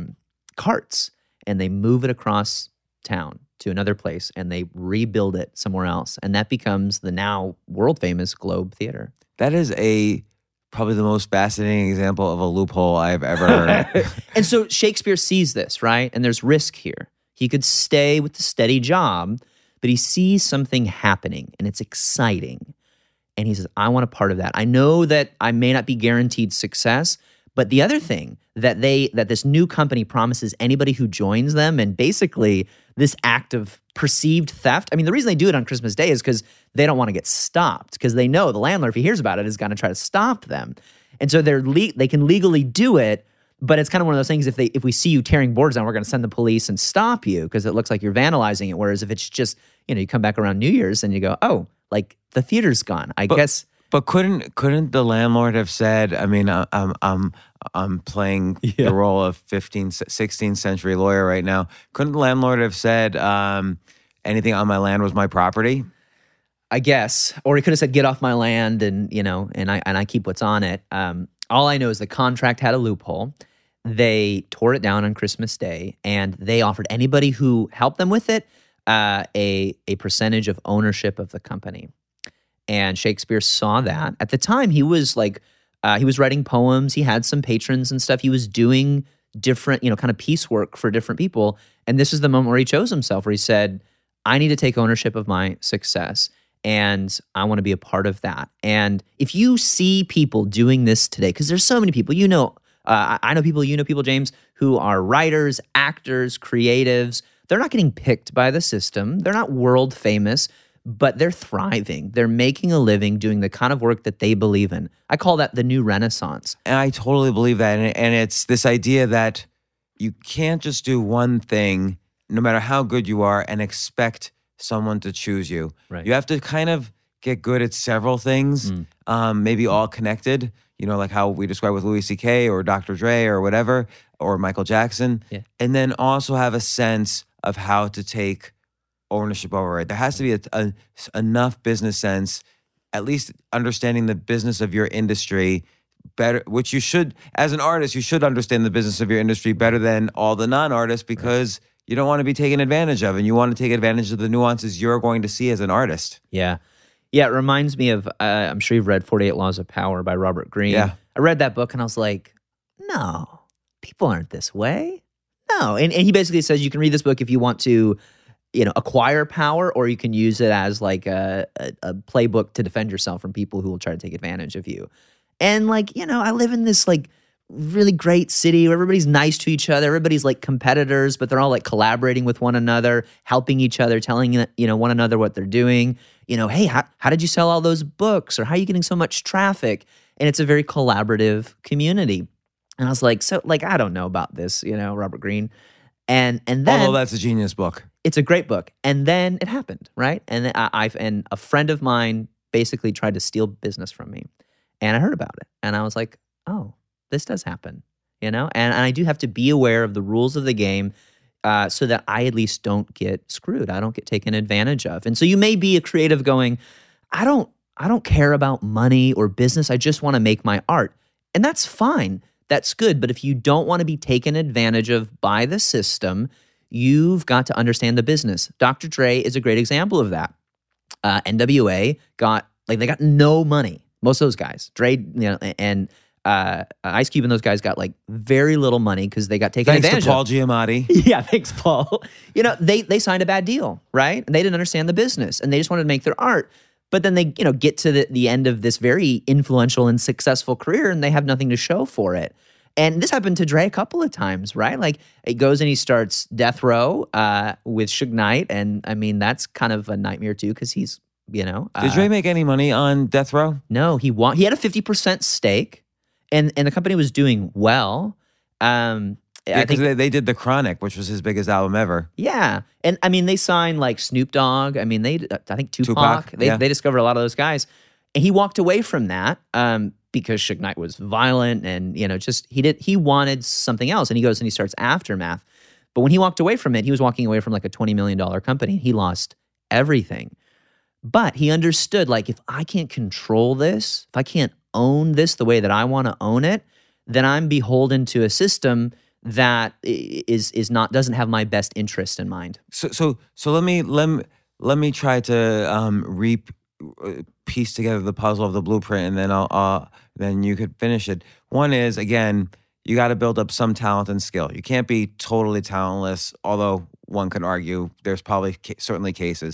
carts, and they move it across town to another place, and they rebuild it somewhere else. And that becomes the now world famous Globe Theater. That is probably the most fascinating example of a loophole I've ever heard. And so Shakespeare sees this, right? And there's risk here. He could stay with the steady job, but he sees something happening, and it's exciting. And he says, I want a part of that. I know that I may not be guaranteed success, but the other thing that this new company promises anybody who joins them, and basically this act of perceived theft. I mean, the reason they do it on Christmas Day is because they don't want to get stopped, because they know the landlord, if he hears about it, is going to try to stop them. And so they can legally do it, but it's kind of one of those things, if we see you tearing boards down, we're going to send the police and stop you because it looks like you're vandalizing it. Whereas if it's just, you come back around New Year's and you go, oh, like the theater's gone. I guess. But couldn't the landlord have said, I mean, I'm playing the role of 16th century lawyer right now. Couldn't the landlord have said, anything on my land was my property? I guess. Or he could have said, get off my land, and I keep what's on it. All I know is the contract had a loophole. They tore it down on Christmas Day, and they offered anybody who helped them with it a percentage of ownership of the company. And Shakespeare saw that. At the time, he was he was writing poems. He had some patrons and stuff. He was doing different, kind of piecework for different people. And this is the moment where he chose himself, where he said, I need to take ownership of my success, and I want to be a part of that. And if you see people doing this today, because there's so many people, I know people, James, who are writers, actors, creatives. They're not getting picked by the system. They're not world famous, but they're thriving. They're making a living doing the kind of work that they believe in. I call that the new renaissance. And I totally believe that. And it's this idea that you can't just do one thing, no matter how good you are, and expect someone to choose you. Right. You have to kind of get good at several things, maybe all connected, like how we describe with Louis C.K. or Dr. Dre or whatever, or Michael Jackson. Yeah. And then also have a sense of how to take ownership over it. There has to be enough business sense, at least understanding the business of your industry better, which you should, as an artist, you should understand the business of your industry better than all the non-artists, because you don't want to be taken advantage of, and you want to take advantage of the nuances you're going to see as an artist. Yeah. Yeah, it reminds me of, I'm sure you've read 48 Laws of Power by Robert Greene. Yeah. I read that book and I was like, no, people aren't this way. No. And he basically says you can read this book if you want to, acquire power, or you can use it as like a playbook to defend yourself from people who will try to take advantage of you. And I live in this really great city where everybody's nice to each other. Everybody's like competitors, but they're all like collaborating with one another, helping each other, telling one another what they're doing. Hey, how did you sell all those books? Or how are you getting so much traffic? And it's a very collaborative community. And I was like, I don't know about this, Robert Greene. And then, although that's a genius book. It's a great book. And then it happened, right? And then and a friend of mine basically tried to steal business from me. And I heard about it. And I was like, oh, this does happen, And I do have to be aware of the rules of the game so that I at least don't get screwed. I don't get taken advantage of. And so you may be a creative going, I don't care about money or business. I just want to make my art. And that's fine. That's good. But if you don't want to be taken advantage of by the system, you've got to understand the business. Dr. Dre is a great example of that. NWA got no money. Most of those guys, Dre, and Ice Cube and those guys got like very little money because they got taken advantage of. Thanks to Paul Giamatti. Yeah, thanks, Paul. They signed a bad deal, right? And they didn't understand the business, and they just wanted to make their art. But then they, get to the end of this very influential and successful career, and they have nothing to show for it. And this happened to Dre a couple of times, right? Like, he goes and he starts Death Row with Suge Knight, and I mean, that's kind of a nightmare too, because he's, Did Dre make any money on Death Row? No, he had a 50% stake, and the company was doing well. I think they did The Chronic, which was his biggest album ever. Yeah. And I mean, they signed like Snoop Dogg. I mean, I think Tupac. They discovered a lot of those guys. And he walked away from that because Suge Knight was violent and, he wanted something else. And he goes and he starts Aftermath. But when he walked away from it, he was walking away from like a $20 million company. He lost everything. But he understood, like, if I can't control this, if I can't own this the way that I want to own it, then I'm beholden to a system that doesn't have my best interest in mind. So let me try to piece together the puzzle of the blueprint, and then then you could finish it. One is, again, you got to build up some talent and skill. You can't be totally talentless, although one could argue there's probably certainly cases.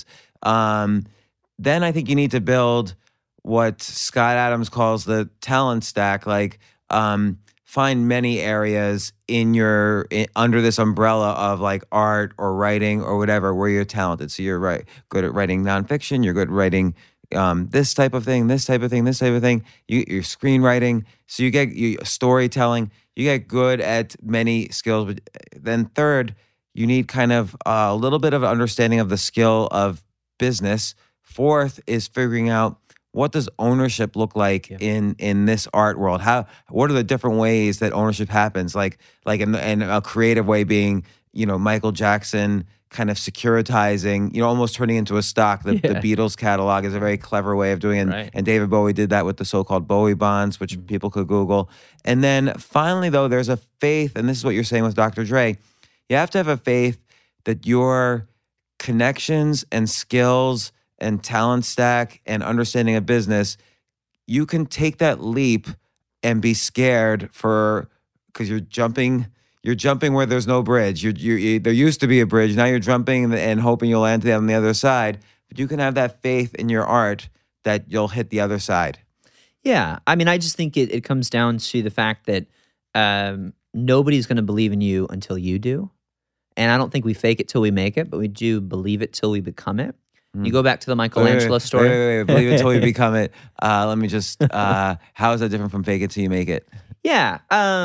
Then I think you need to build what Scott Adams calls the talent stack, like find many areas under this umbrella of like art or writing or whatever where you're talented. So you're good at writing nonfiction. You're good at writing this type of thing, this type of thing, this type of thing. You're screenwriting. So you get storytelling. You get good at many skills. But then third, you need kind of a little bit of understanding of the skill of business. Fourth is figuring out, what does ownership look like in this art world? What are the different ways that ownership happens? Like in a creative way being, Michael Jackson kind of securitizing, almost turning into a stock. The Beatles catalog is a very clever way of doing it. Right. And David Bowie did that with the so-called Bowie bonds, which people could Google. And then finally, though, there's a faith, and this is what you're saying with Dr. Dre. You have to have a faith that your connections and skills and talent stack and understanding of business, you can take that leap and be scared because you're jumping where there's no bridge. There used to be a bridge. Now you're jumping and hoping you'll land on the other side. But you can have that faith in your art that you'll hit the other side. Yeah. I mean, I just think it comes down to the fact that nobody's going to believe in you until you do. And I don't think we fake it till we make it, but we do believe it till we become it. You go back to the Michelangelo story. Wait. Believe it till we become it. Let me just, how is that different from fake it till you make it? Yeah.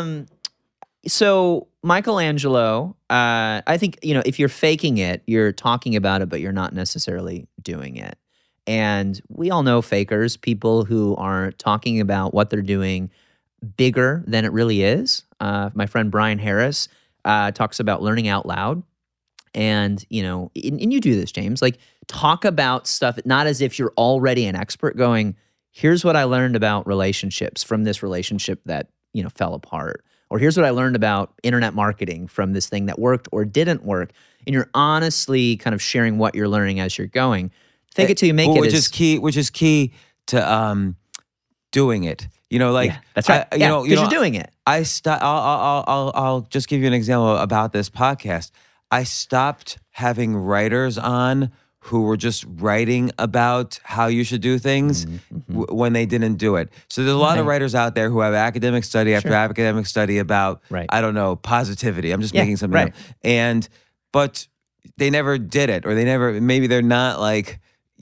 So Michelangelo, I think, if you're faking it, you're talking about it, but you're not necessarily doing it. And we all know fakers, people who are talking about what they're doing bigger than it really is. My friend Brian Harris talks about learning out loud. And, and you do this, James, like talk about stuff, not as if you're already an expert going, here's what I learned about relationships from this relationship that, fell apart. Or here's what I learned about internet marketing from this thing that worked or didn't work. And you're honestly kind of sharing what you're learning as you're going. Fake it till you make it. Which is key to doing it. That's right. Because you're doing it. I'll just give you an example about this podcast. I stopped having writers on who were just writing about how you should do things when they didn't do it. So there's a lot of writers out there who have academic study after academic study about, I don't know, positivity. I'm just making something up. But they never did it, or maybe they're not like,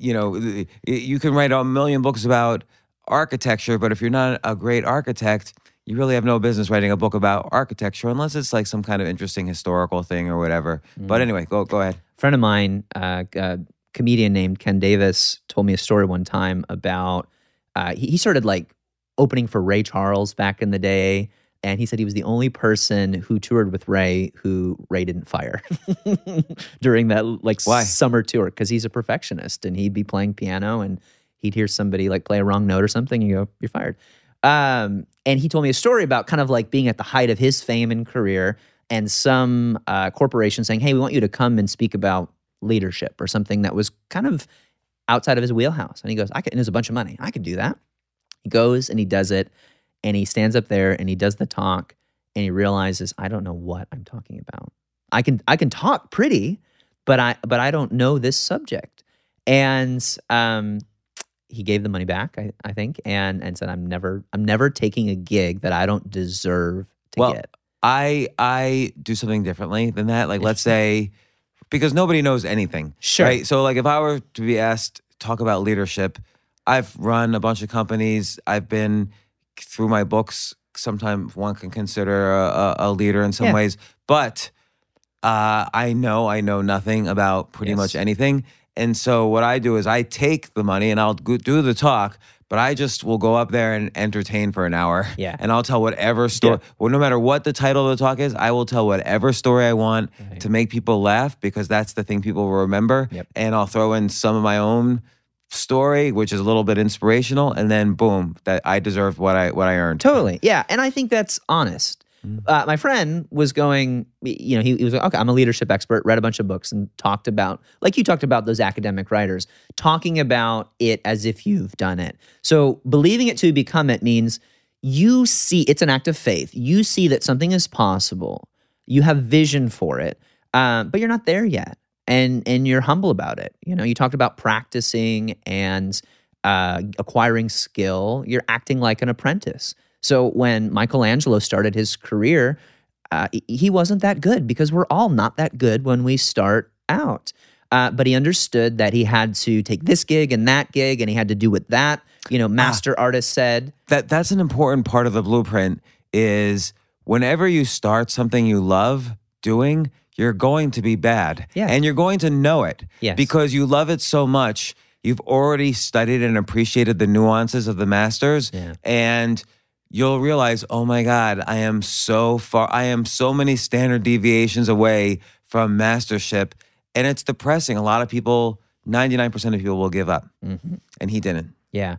you can write a million books about architecture, but if you're not a great architect, you really have no business writing a book about architecture unless it's like some kind of interesting historical thing or whatever. But anyway, go ahead. A friend of mine, a comedian named Ken Davis, told me a story one time about he started like opening for Ray Charles back in the day, and he said he was the only person who toured with Ray who Ray didn't fire during that summer tour, because he's a perfectionist and he'd be playing piano and he'd hear somebody like play a wrong note or something and you go, you're fired. And he told me a story about kind of like being at the height of his fame and career and some corporation saying, hey, we want you to come and speak about leadership or something that was kind of outside of his wheelhouse. And he goes, and there's a bunch of money. I could do that. He goes and he does it, and he stands up there and he does the talk, and he realizes, I don't know what I'm talking about. I can talk pretty, but I don't know this subject. And he gave the money back, I think, and said, I'm never taking a gig that I don't deserve to get. I do something differently than that. Like, let's say, because nobody knows anything. Sure. Right? So like if I were to be asked to talk about leadership, I've run a bunch of companies. I've been through my books. Sometimes one can consider a leader in some ways, but I know nothing about pretty much anything. And so what I do is I take the money and I'll do the talk, but I just will go up there and entertain for an hour. Yeah. And I'll tell whatever story. Yeah. Well, no matter what the title of the talk is, I will tell whatever story I want to make people laugh, because that's the thing people will remember. Yep. And I'll throw in some of my own story, which is a little bit inspirational, and then boom, that I deserved what I earned. Totally. Yeah. And I think that's honest. My friend was going, he was like, okay, I'm a leadership expert, read a bunch of books and talked about, like you talked about those academic writers, talking about it as if you've done it. So believing it to become it means you see, it's an act of faith. You see that something is possible. You have vision for it, but you're not there yet. And you're humble about it. You talked about practicing and acquiring skill. You're acting like an apprentice. So when Michelangelo started his career, he wasn't that good, because we're all not that good when we start out. But he understood that he had to take this gig and that gig, and he had to do what that, master artist said. That's an important part of the blueprint is whenever you start something you love doing, you're going to be bad. Yeah. And you're going to know it. Yes. Because you love it so much. You've already studied and appreciated the nuances of the masters. Yeah. And you'll realize, oh my God, I am so many standard deviations away from mastership. And it's depressing. A lot of people, 99% of people will give up. Mm-hmm. And he didn't. Yeah.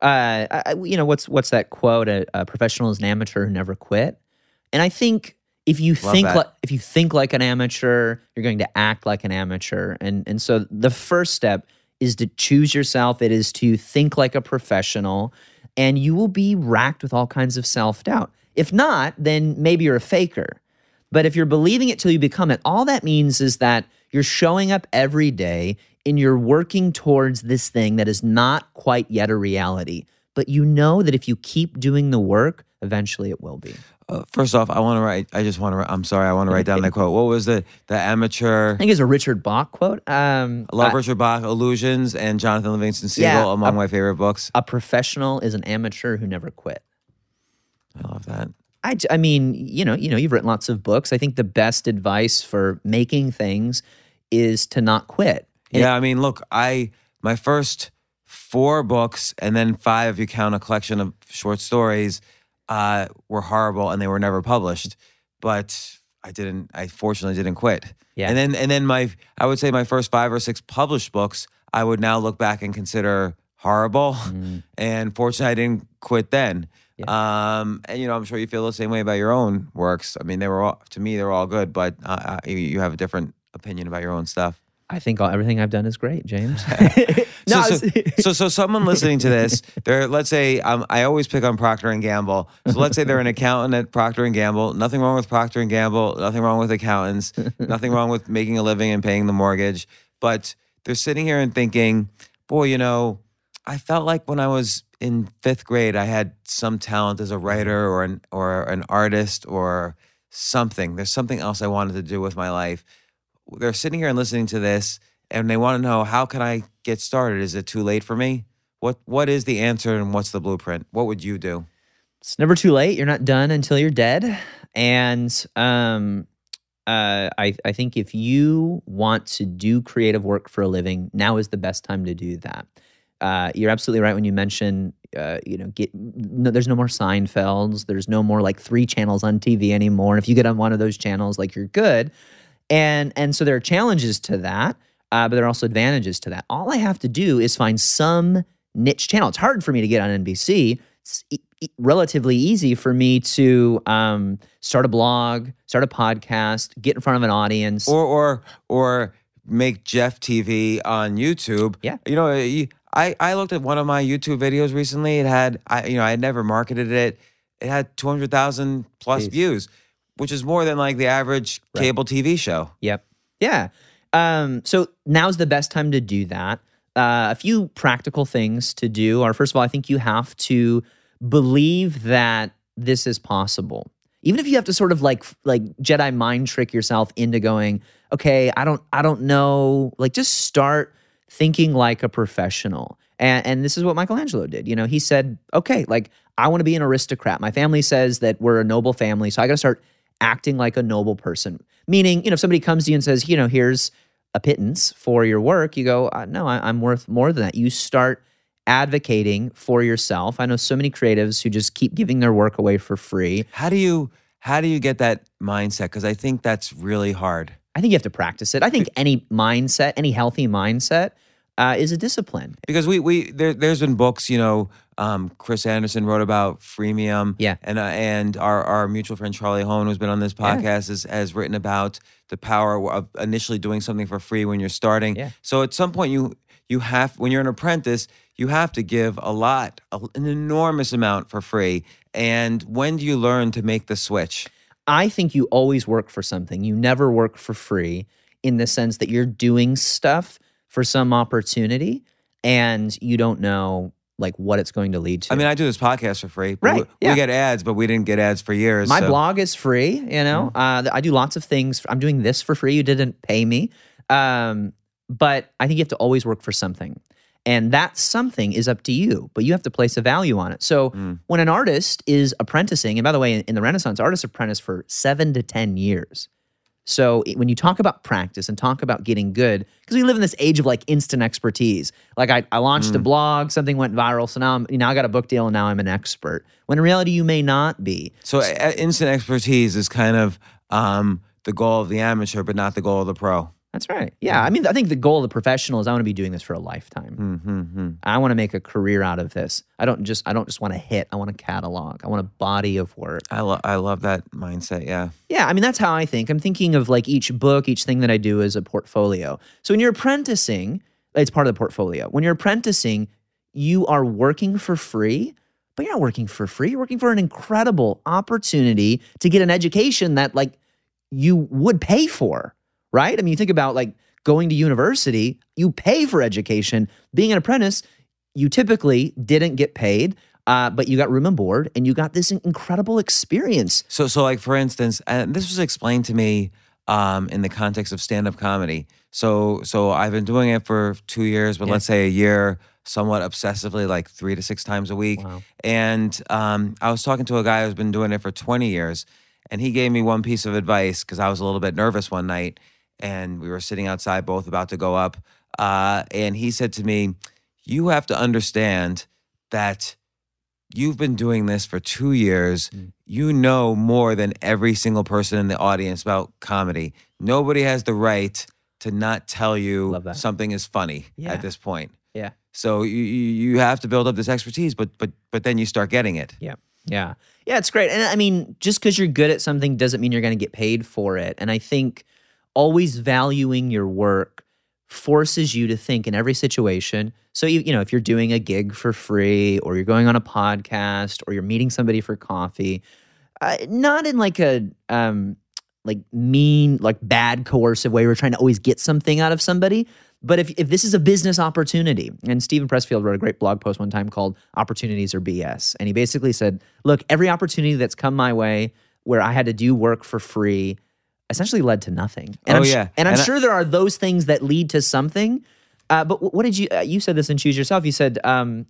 What's that quote? A professional is an amateur who never quit. And I think if you think like an amateur, you're going to act like an amateur. And so the first step is to choose yourself. It is to think like a professional, and you will be racked with all kinds of self-doubt. If not, then maybe you're a faker. But if you're believing it till you become it, all that means is that you're showing up every day and you're working towards this thing that is not quite yet a reality. But you know that if you keep doing the work, eventually it will be. First off, I want to write down that quote. What was the amateur? I think it's a Richard Bach quote. I love Richard Bach, Illusions, and Jonathan Livingston Seagull, among my favorite books. A professional is an amateur who never quit. I love that. I mean, you've written lots of books. I think the best advice for making things is to not quit. Look, my first 4 books and then 5, if you count a collection of short stories, were horrible and they were never published. But I fortunately didn't quit. Yeah. And then I would say my first 5 or 6 published books, I would now look back and consider horrible. Mm. And fortunately I didn't quit then. Yeah. I'm sure you feel the same way about your own works. I mean, they were all good, but you have a different opinion about your own stuff. I think everything I've done is great, James. So someone listening to this, let's say I always pick on Procter & Gamble. So let's say they're an accountant at Procter & Gamble. Nothing wrong with Procter & Gamble. Nothing wrong with accountants. Nothing wrong with making a living and paying the mortgage. But they're sitting here and thinking, boy, you know, I felt like when I was in 5th grade, I had some talent as a writer or an artist or something. There's something else I wanted to do with my life. They're sitting here and listening to this, and they want to know, how can I get started? Is it too late for me? What is the answer, and what's the blueprint? What would you do? It's never too late. You're not done until you're dead. And I think if you want to do creative work for a living, now is the best time to do that. You're absolutely right when you mention, there's no more Seinfelds. There's no more like 3 channels on TV anymore. And if you get on one of those channels, like, you're good. And so there are challenges to that, but there are also advantages to that. All I have to do is find some niche channel. It's hard for me to get on NBC. It's relatively easy for me to start a blog, start a podcast, get in front of an audience, or make Jeff TV on YouTube. Yeah, you know, I looked at one of my YouTube videos recently. It had I had never marketed it. It had 200,000 plus views, which is more than like the average cable TV show. Yep. Yeah. So now's the best time to do that. A few practical things to do are, first of all, I think you have to believe that this is possible. Even if you have to sort of like Jedi mind trick yourself into going, okay, I don't know, like, just start thinking like a professional. And this is what Michelangelo did. You know, he said, okay, like, I want to be an aristocrat. My family says that we're a noble family, so I got to start acting like a noble person. Meaning, you know, if somebody comes to you and says, you know, here's a pittance for your work, you go, no, I'm worth more than that. You start advocating for yourself. I know so many creatives who just keep giving their work away for free. How do you get that mindset? Because I think that's really hard. I think you have to practice it. I think any mindset, any healthy mindset, is a discipline. Because there's been books, you know, Chris Anderson wrote about freemium. Yeah. And our mutual friend Charlie Hohn, who's been on this podcast, has written about the power of initially doing something for free when you're starting. Yeah. So at some point you have, when you're an apprentice, you have to give an enormous amount for free. And when do you learn to make the switch? I think you always work for something. You never work for free, in the sense that you're doing stuff for some opportunity and you don't know like what it's going to lead to. I mean, I do this podcast for free. Right. We get ads, but we didn't get ads for years. My blog is free, you know. I do lots of things. I'm doing this for free. You didn't pay me. But I think you have to always work for something. And that something is up to you, but you have to place a value on it. So when an artist is apprenticing, and by the way, in the Renaissance, artists apprentice for 7 to 10 years. So when you talk about practice and talk about getting good, because we live in this age of like instant expertise. Like I launched a blog, something went viral, so now I got a book deal and now I'm an expert. When in reality, you may not be. So instant expertise is kind of the goal of the amateur, but not the goal of the pro. That's right. Yeah. I mean, I think the goal of the professional is I want to be doing this for a lifetime. I want to make a career out of this. I don't just want to hit. I want a catalog. I want a body of work. I love that mindset. Yeah. Yeah. I mean, that's how I think. I'm thinking of like each book, each thing that I do as a portfolio. So when you're apprenticing, it's part of the portfolio. When you're apprenticing, you are working for free, but you're not working for free. You're working for an incredible opportunity to get an education that like you would pay for. Right? I mean, you think about like going to university, you pay for education. Being an apprentice, you typically didn't get paid, but you got room and board and you got this incredible experience. So like for instance, and this was explained to me in the context of stand-up comedy. So I've been doing it for 2 years, but let's say a year, somewhat obsessively, like 3 to 6 times a week. Wow. And I was talking to a guy who's been doing it for 20 years, and he gave me one piece of advice because I was a little bit nervous one night. And we were sitting outside, both about to go up. And he said to me, you have to understand that you've been doing this for 2 years. You know more than every single person in the audience about comedy. Nobody has the right to not tell you something is funny at this point. Yeah. So you have to build up this expertise, but then you start getting it. Yeah. Yeah. Yeah, it's great. And I mean, just because you're good at something doesn't mean you're going to get paid for it. And I think always valuing your work forces you to think in every situation. So, you know, if you're doing a gig for free or you're going on a podcast or you're meeting somebody for coffee, not in like a like mean, like bad coercive way. We're trying to always get something out of somebody, But if this is a business opportunity, and Stephen Pressfield wrote a great blog post one time called Opportunities Are BS. And he basically said, look, every opportunity that's come my way where I had to do work for free essentially led to nothing. And I'm sure there are those things that lead to something. But what did you said this in Choose Yourself. You said,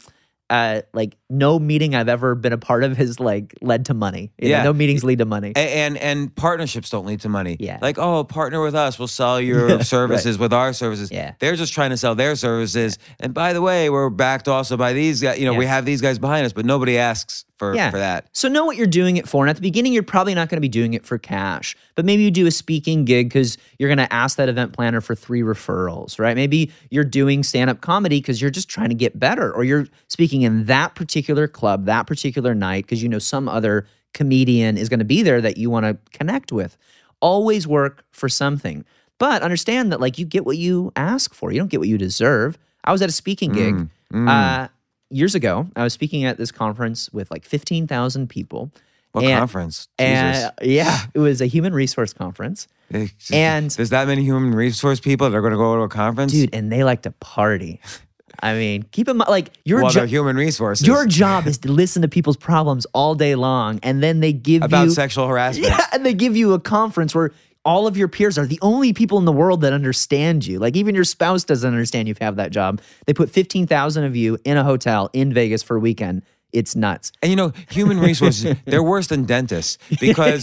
like no meeting I've ever been a part of has like led to money. You know, no meetings lead to money. And partnerships don't lead to money. Yeah. Like, oh, partner with us. We'll sell your services with our services. Yeah. They're just trying to sell their services. And by the way, we're backed also by these guys. We have these guys behind us, but nobody asks for that. So know what you're doing it for. And at the beginning, you're probably not going to be doing it for cash. But maybe you do a speaking gig because you're going to ask that event planner for 3 referrals, right? Maybe you're doing stand-up comedy because you're just trying to get better. Or you're speaking in that particular club, that particular night, because you know some other comedian is going to be there that you want to connect with. Always work for something. But understand that like you get what you ask for. You don't get what you deserve. I was at a speaking gig years ago. I was speaking at this conference with like 15,000 people. What conference? Jesus. It was a human resource conference. And there's that many human resource people that are going to go to a conference? Dude, and they like to party. I mean, keep in mind, like they're human resources. Your job is to listen to people's problems all day long, and then they give about sexual harassment. Yeah, and they give you a conference where all of your peers are the only people in the world that understand you. Like even your spouse doesn't understand you have that job. They put 15,000 of you in a hotel in Vegas for a weekend. It's nuts. And human resources, they're worse than dentists because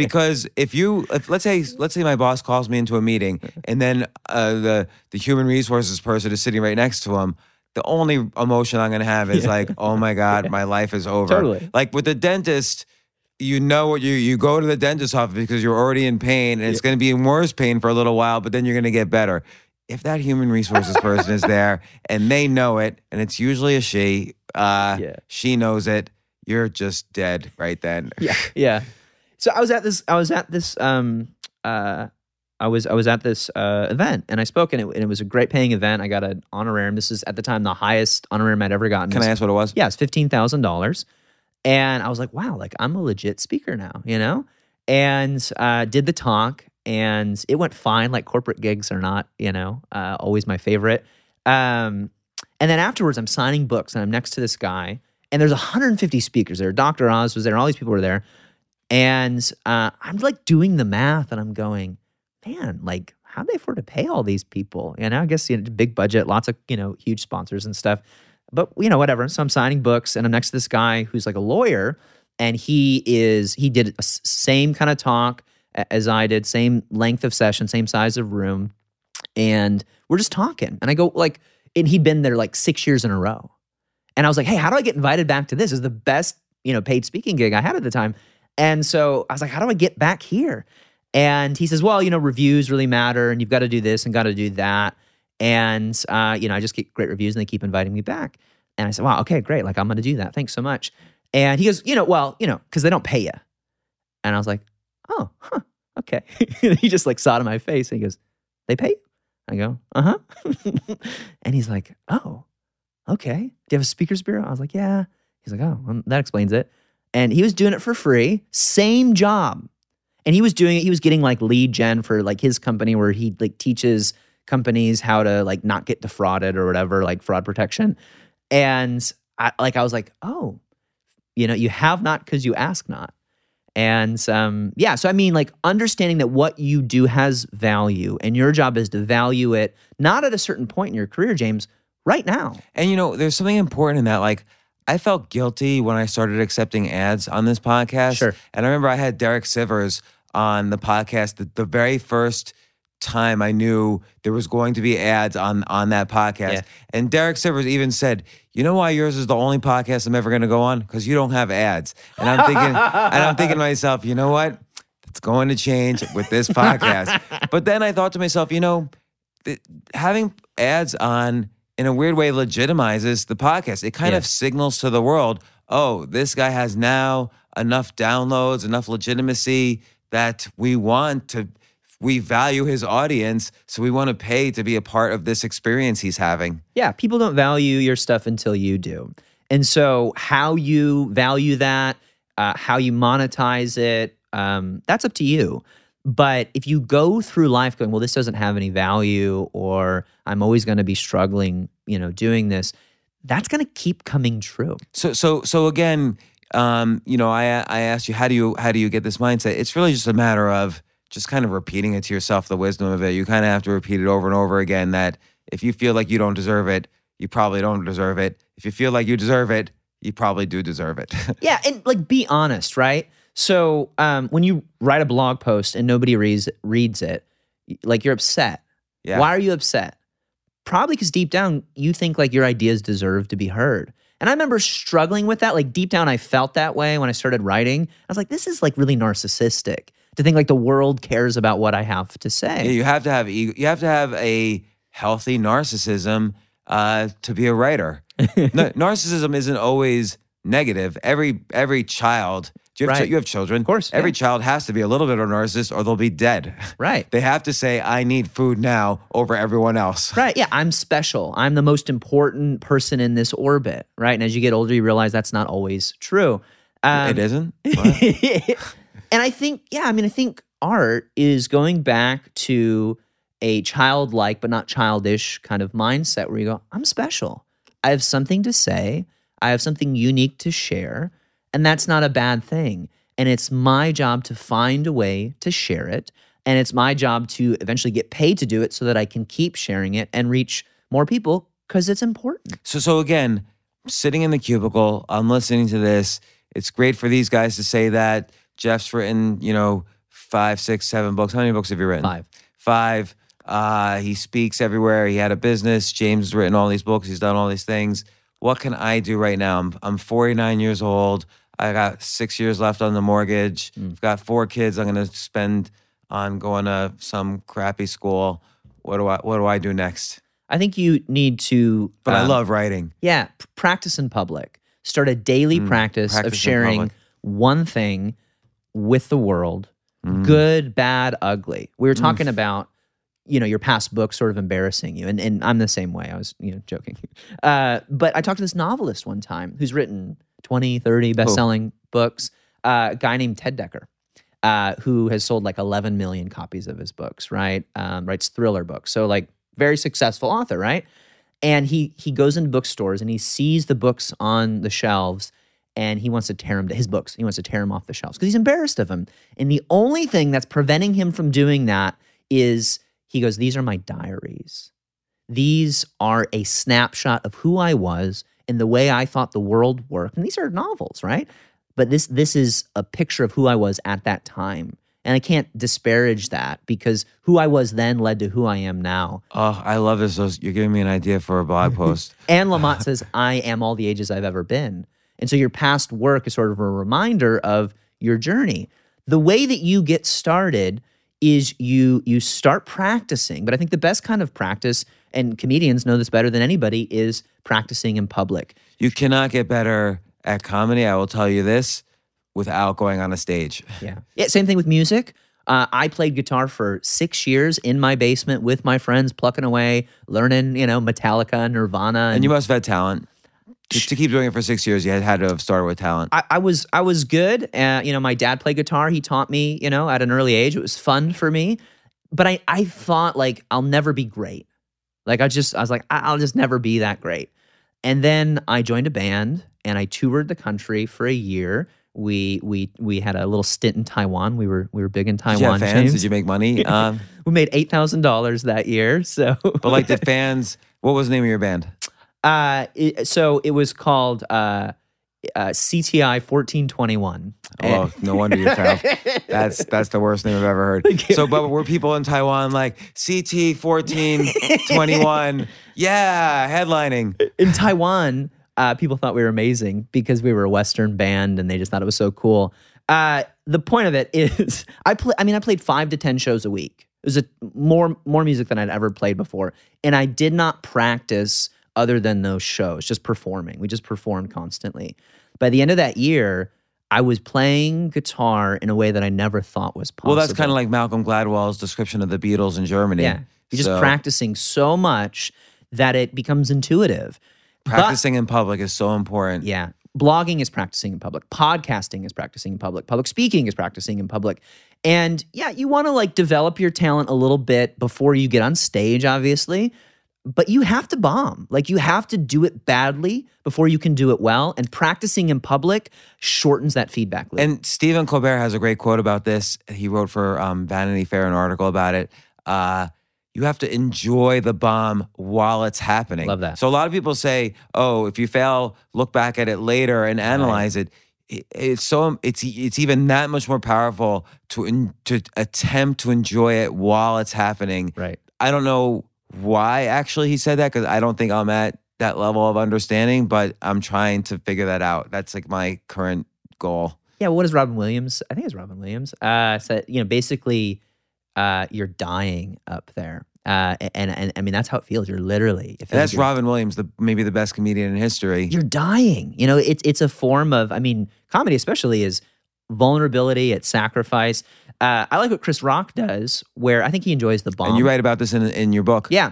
if let's say my boss calls me into a meeting and then the human resources person is sitting right next to him, the only emotion I'm going to have is like, oh my God, my life is over. Totally. Like with the dentist, you go to the dentist's office because you're already in pain and it's going to be in worse pain for a little while, but then you're going to get better. If that human resources person is there and they know it, and it's usually a she, she knows it, you're just dead right then. Yeah. So I was at this event and I spoke and it was a great paying event. I got an honorarium. This is at the time the highest honorarium I'd ever gotten. Can I ask what it was? Yeah, it's $15,000. And I was like, wow, like I'm a legit speaker now, and did the talk and it went fine. Like corporate gigs are not, always my favorite. And then afterwards I'm signing books and I'm next to this guy and there's 150 speakers there. Dr. Oz was there and all these people were there. And I'm like doing the math and I'm going, man, like how do they afford to pay all these people? I guess big budget, lots of, huge sponsors and stuff. But, whatever. So I'm signing books and I'm next to this guy who's like a lawyer and he did a same kind of talk as I did, same length of session, same size of room. And we're just talking. And I go like, and he'd been there like 6 years in a row. And I was like, hey, how do I get invited back to this? This is the best, paid speaking gig I had at the time. And so I was like, how do I get back here? And he says, well, reviews really matter and you've got to do this and got to do that. And, I just get great reviews and they keep inviting me back. And I said, wow, okay, great. Like, I'm going to do that. Thanks so much. And he goes, because they don't pay you. And I was like, oh, okay. He just like saw it in my face and he goes, they pay you? I go, uh-huh. And he's like, oh, okay. Do you have a speakers bureau? I was like, yeah. He's like, oh, well, that explains it. And he was doing it for free. Same job. And he was doing it. He was getting like lead gen for like his company where he like teaches companies how to like not get defrauded or whatever, like fraud protection. And I was like, oh, you have not because you ask not. And so I mean like understanding that what you do has value and your job is to value it, not at a certain point in your career, James, right now. And there's something important in that. Like I felt guilty when I started accepting ads on this podcast. Sure. And I remember I had Derek Sivers on the podcast the very first time I knew there was going to be ads on that podcast. Yeah. And Derek Sivers even said, you know why yours is the only podcast I'm ever going to go on? Because you don't have ads. And I'm thinking to myself, you know what? It's going to change with this podcast. But then I thought to myself, having ads on in a weird way legitimizes the podcast. It kind of signals to the world, oh, this guy has now enough downloads, enough legitimacy that we value his audience, so we want to pay to be a part of this experience he's having. Yeah, people don't value your stuff until you do. And so how you value that, how you monetize it, that's up to you. But if you go through life going, well, this doesn't have any value, or I'm always going to be struggling, doing this, that's going to keep coming true. So again, I asked you, how do you get this mindset? It's really just a matter of just kind of repeating it to yourself, the wisdom of it. You kind of have to repeat it over and over again, that if you feel like you don't deserve it, you probably don't deserve it. If you feel like you deserve it, you probably do deserve it. Yeah, and be honest, right? So when you write a blog post and nobody reads it, you're upset. Yeah. Why are you upset? Probably because deep down you think your ideas deserve to be heard. And I remember struggling with that. Deep down I felt that way when I started writing. I was like, this is really narcissistic to think the world cares about what I have to say. Yeah, you have to have ego. You have to have a healthy narcissism to be a writer. Narcissism isn't always negative. Every child, you have children. Of course. Every child has to be a little bit of a narcissist or they'll be dead. Right. They have to say, I need food now over everyone else. Right. Yeah, I'm special. I'm the most important person in this orbit. Right. And as you get older, you realize that's not always true. It isn't? And I think, I think art is going back to a childlike but not childish kind of mindset where you go, I'm special. I have something to say. I have something unique to share. And that's not a bad thing. And it's my job to find a way to share it. And it's my job to eventually get paid to do it so that I can keep sharing it and reach more people because it's important. So again, sitting in the cubicle, I'm listening to this. It's great for these guys to say that. Jeff's written, 5, 6, 7 books. How many books have you written? 5. He speaks everywhere. He had a business. James has written all these books. He's done all these things. What can I do right now? I'm 49 years old. I got 6 years left on the mortgage. I've got 4 kids I'm going to spend on going to some crappy school. What do I do next? I think you need to... But I love writing. Yeah, practice in public. Start a daily practice of sharing one thing with the world, good, bad, ugly. We were talking about, your past books sort of embarrassing you. And I'm the same way. I was, joking. But I talked to this novelist one time who's written 20, 30 best-selling books, a guy named Ted Decker, who has sold 11 million copies of his books, right? Writes thriller books. So very successful author, right? And he goes into bookstores and he sees the books on the shelves and he wants to tear them, his books, he wants to tear them off the shelves because he's embarrassed of them. And the only thing that's preventing him from doing that is he goes, these are my diaries. These are a snapshot of who I was and the way I thought the world worked. And these are novels, right? But this is a picture of who I was at that time. And I can't disparage that because who I was then led to who I am now. Oh, I love this. You're giving me an idea for a blog post. And Lamont says, I am all the ages I've ever been. And so your past work is sort of a reminder of your journey. The way that you get started is you start practicing. But I think the best kind of practice, and comedians know this better than anybody, is practicing in public. You cannot get better at comedy, I will tell you this, without going on a stage. Yeah, same thing with music. I played guitar for 6 years in my basement with my friends, plucking away, learning, Metallica, Nirvana. And you must have had talent. To keep doing it for 6 years, you had to have started with talent. I was good. My dad played guitar. He taught me, at an early age. It was fun for me. But I thought, I'll never be great. I was like, I'll just never be that great. And then I joined a band, and I toured the country for a year. We had a little stint in Taiwan. We were big in Taiwan. Did you have fans? James. Did you make money? We made $8,000 that year. So, but did fans? What was the name of your band? So it was called CTI 1421. Oh, no wonder you're proud. That's the worst name I've ever heard. So, but were people in Taiwan CT 1421? Yeah, headlining in Taiwan. People thought we were amazing because we were a Western band and they just thought it was so cool. The point of it is I played 5 to 10 shows a week. It was more music than I'd ever played before. And I did not practice other than those shows, just performing. We just performed constantly. By the end of that year, I was playing guitar in a way that I never thought was possible. Well, that's kind of like Malcolm Gladwell's description of the Beatles in Germany. Yeah. You're just practicing so much that it becomes intuitive. Practicing in public is so important. Yeah. Blogging is practicing in public. Podcasting is practicing in public. Public speaking is practicing in public. And yeah, you want to like develop your talent a little bit before you get on stage, obviously. But you have to bomb. Like, you have to do it badly before you can do it well. And practicing in public shortens that feedback loop. And Stephen Colbert has a great quote about this. He wrote for Vanity Fair an article about it. You have to enjoy the bomb while it's happening. Love that. So a lot of people say, oh, if you fail, look back at it later and analyze it. It's even that much more powerful to attempt to enjoy it while it's happening. Right. I don't know why actually he said that, because I don't think I'm at that level of understanding, but I'm trying to figure that out. That's like my current goal. Yeah, well, what is Robin Williams? I think it's Robin Williams. Said, basically you're dying up there. And I mean, that's how it feels. You're literally. That's Robin Williams, maybe the best comedian in history. You're dying. It's a form of, comedy especially is vulnerability, it's sacrifice. I like what Chris Rock does, where I think he enjoys the bomb. And you write about this in your book. Yeah.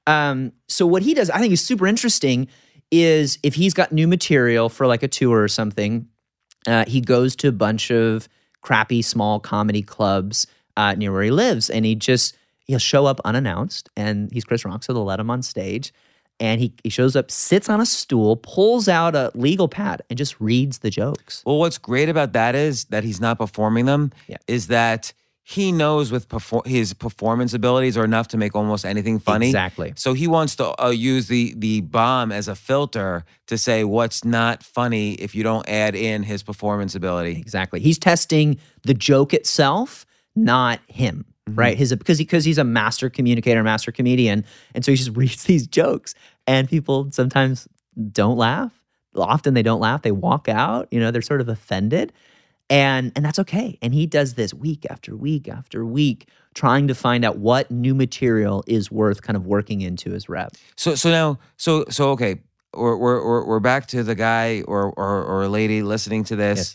So what he does, I think is super interesting, is if he's got new material for like a tour or something, he goes to a bunch of crappy small comedy clubs near where he lives, and he'll show up unannounced, and he's Chris Rock, so they'll let him on stage. And he shows up, sits on a stool, pulls out a legal pad, and just reads the jokes. Well, what's great about that is that he's not performing them, is that he knows with his performance abilities are enough to make almost anything funny. Exactly. So he wants to use the bomb as a filter to say what's not funny if you don't add in his performance ability. Exactly. He's testing the joke itself, not him. Right, because he's a master communicator, master comedian, and so he just reads these jokes, and people sometimes don't laugh. Often they don't laugh. They walk out. They're sort of offended, and that's okay. And he does this week after week after week, trying to find out what new material is worth kind of working into his rep. So okay, we're back to the guy or lady listening to this.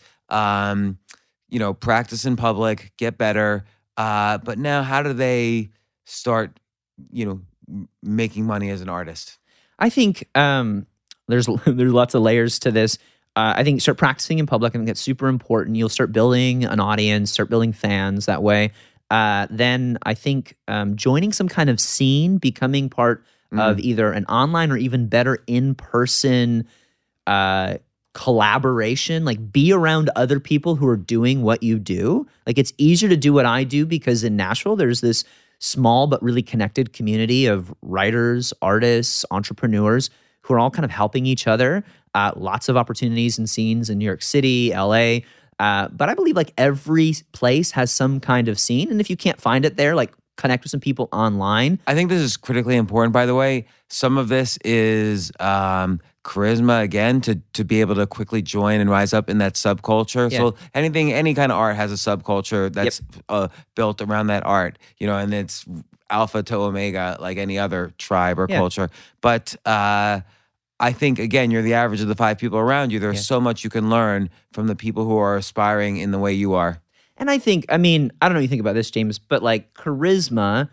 Yes. Practice in public, get better. But now, how do they start, making money as an artist? I think there's lots of layers to this. I think start practicing in public. I think that's super important. You'll start building an audience, start building fans that way. Then I think joining some kind of scene, becoming part of either an online or even better in-person collaboration, like be around other people who are doing what you do. Like, it's easier to do what I do because in Nashville, there's this small but really connected community of writers, artists, entrepreneurs who are all kind of helping each other. Lots of opportunities and scenes in New York City, LA. But I believe like every place has some kind of scene. And if you can't find it there, like connect with some people online. I think this is critically important, by the way. Some of this is charisma, again, to be able to quickly join and rise up in that subculture. Yeah. So any kind of art has a subculture that's built around that art, and it's alpha to omega, like any other tribe or culture. But I think, again, you're the average of the 5 people around you. There's so much you can learn from the people who are aspiring in the way you are. And I think, I don't know what you think about this, James, but like charisma,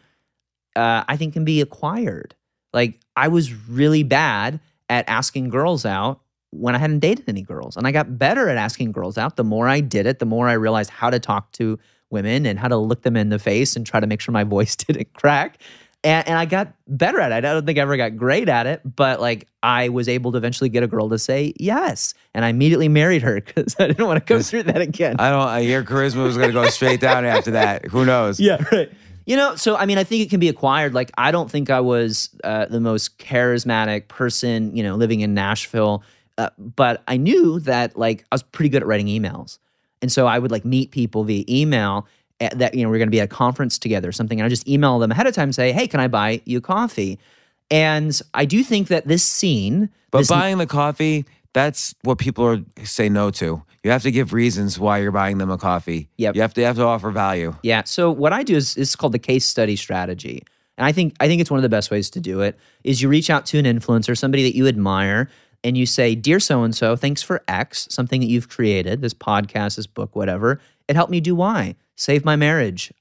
I think can be acquired. Like, I was really bad at asking girls out when I hadn't dated any girls. And I got better at asking girls out. The more I did it, the more I realized how to talk to women and how to look them in the face and try to make sure my voice didn't crack. And I got better at it. I don't think I ever got great at it, but like I was able to eventually get a girl to say yes. And I immediately married her because I didn't want to go through that again. Your charisma was going to go straight down after that. Who knows? Yeah, right. So, I think it can be acquired. Like, I don't think I was the most charismatic person, living in Nashville. But I knew that, like, I was pretty good at writing emails. And so I would, like, meet people via email that, we're going to be at a conference together or something. And I just email them ahead of time and say, hey, can I buy you coffee? And I do think that this scene... But buying the coffee, that's what people say no to. You have to give reasons why you're buying them a coffee. Yep. You have to offer value. Yeah. So what I do is called the case study strategy. And I think it's one of the best ways to do it is you reach out to an influencer, somebody that you admire, and you say, dear so-and-so, thanks for X, something that you've created, this podcast, this book, whatever. It helped me do Y, saved my marriage,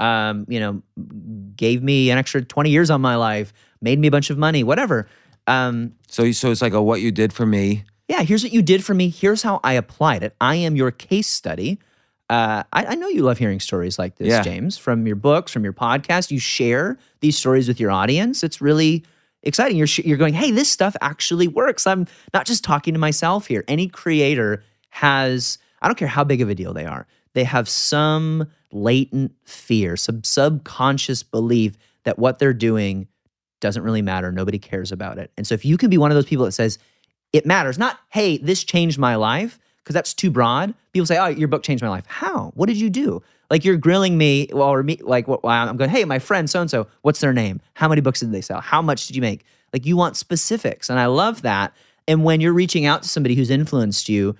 gave me an extra 20 years on my life, made me a bunch of money, whatever. So it's like what you did for me. Yeah, here's what you did for me. Here's how I applied it. I am your case study. I know you love hearing stories like this, Yeah. James, from your books, from your podcast. You share these stories with your audience. It's really exciting. You're going, hey, this stuff actually works. I'm not just talking to myself here. Any creator has, I don't care how big of a deal they are, they have some latent fear, some subconscious belief that what they're doing doesn't really matter. Nobody cares about it. And so if you can be one of those people that says, it matters, not, hey, this changed my life, because that's too broad. People say, oh, your book changed my life. How? What did you do? Like you're grilling me, I'm going, hey, my friend so-and-so, what's their name? How many books did they sell? How much did you make? Like you want specifics. And I love that. And when you're reaching out to somebody who's influenced you,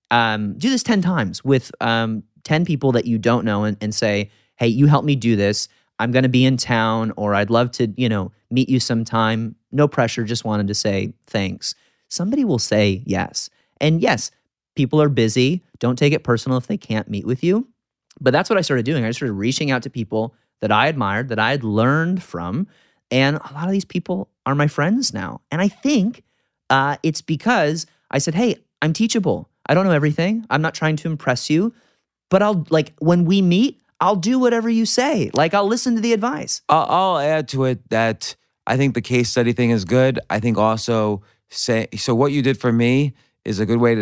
do this 10 times with 10 people that you don't know and say, hey, you helped me do this. I'm going to be in town, or I'd love to, meet you sometime. No pressure, just wanted to say thanks. Somebody will say yes. And yes, people are busy. Don't take it personal if they can't meet with you. But that's what I started doing. I started reaching out to people that I admired, that I had learned from. And a lot of these people are my friends now. And I think it's because I said, hey, I'm teachable. I don't know everything. I'm not trying to impress you. But when we meet, I'll do whatever you say. I'll listen to the advice. I'll add to it that I think the case study thing is good. I think also so what you did for me is a good way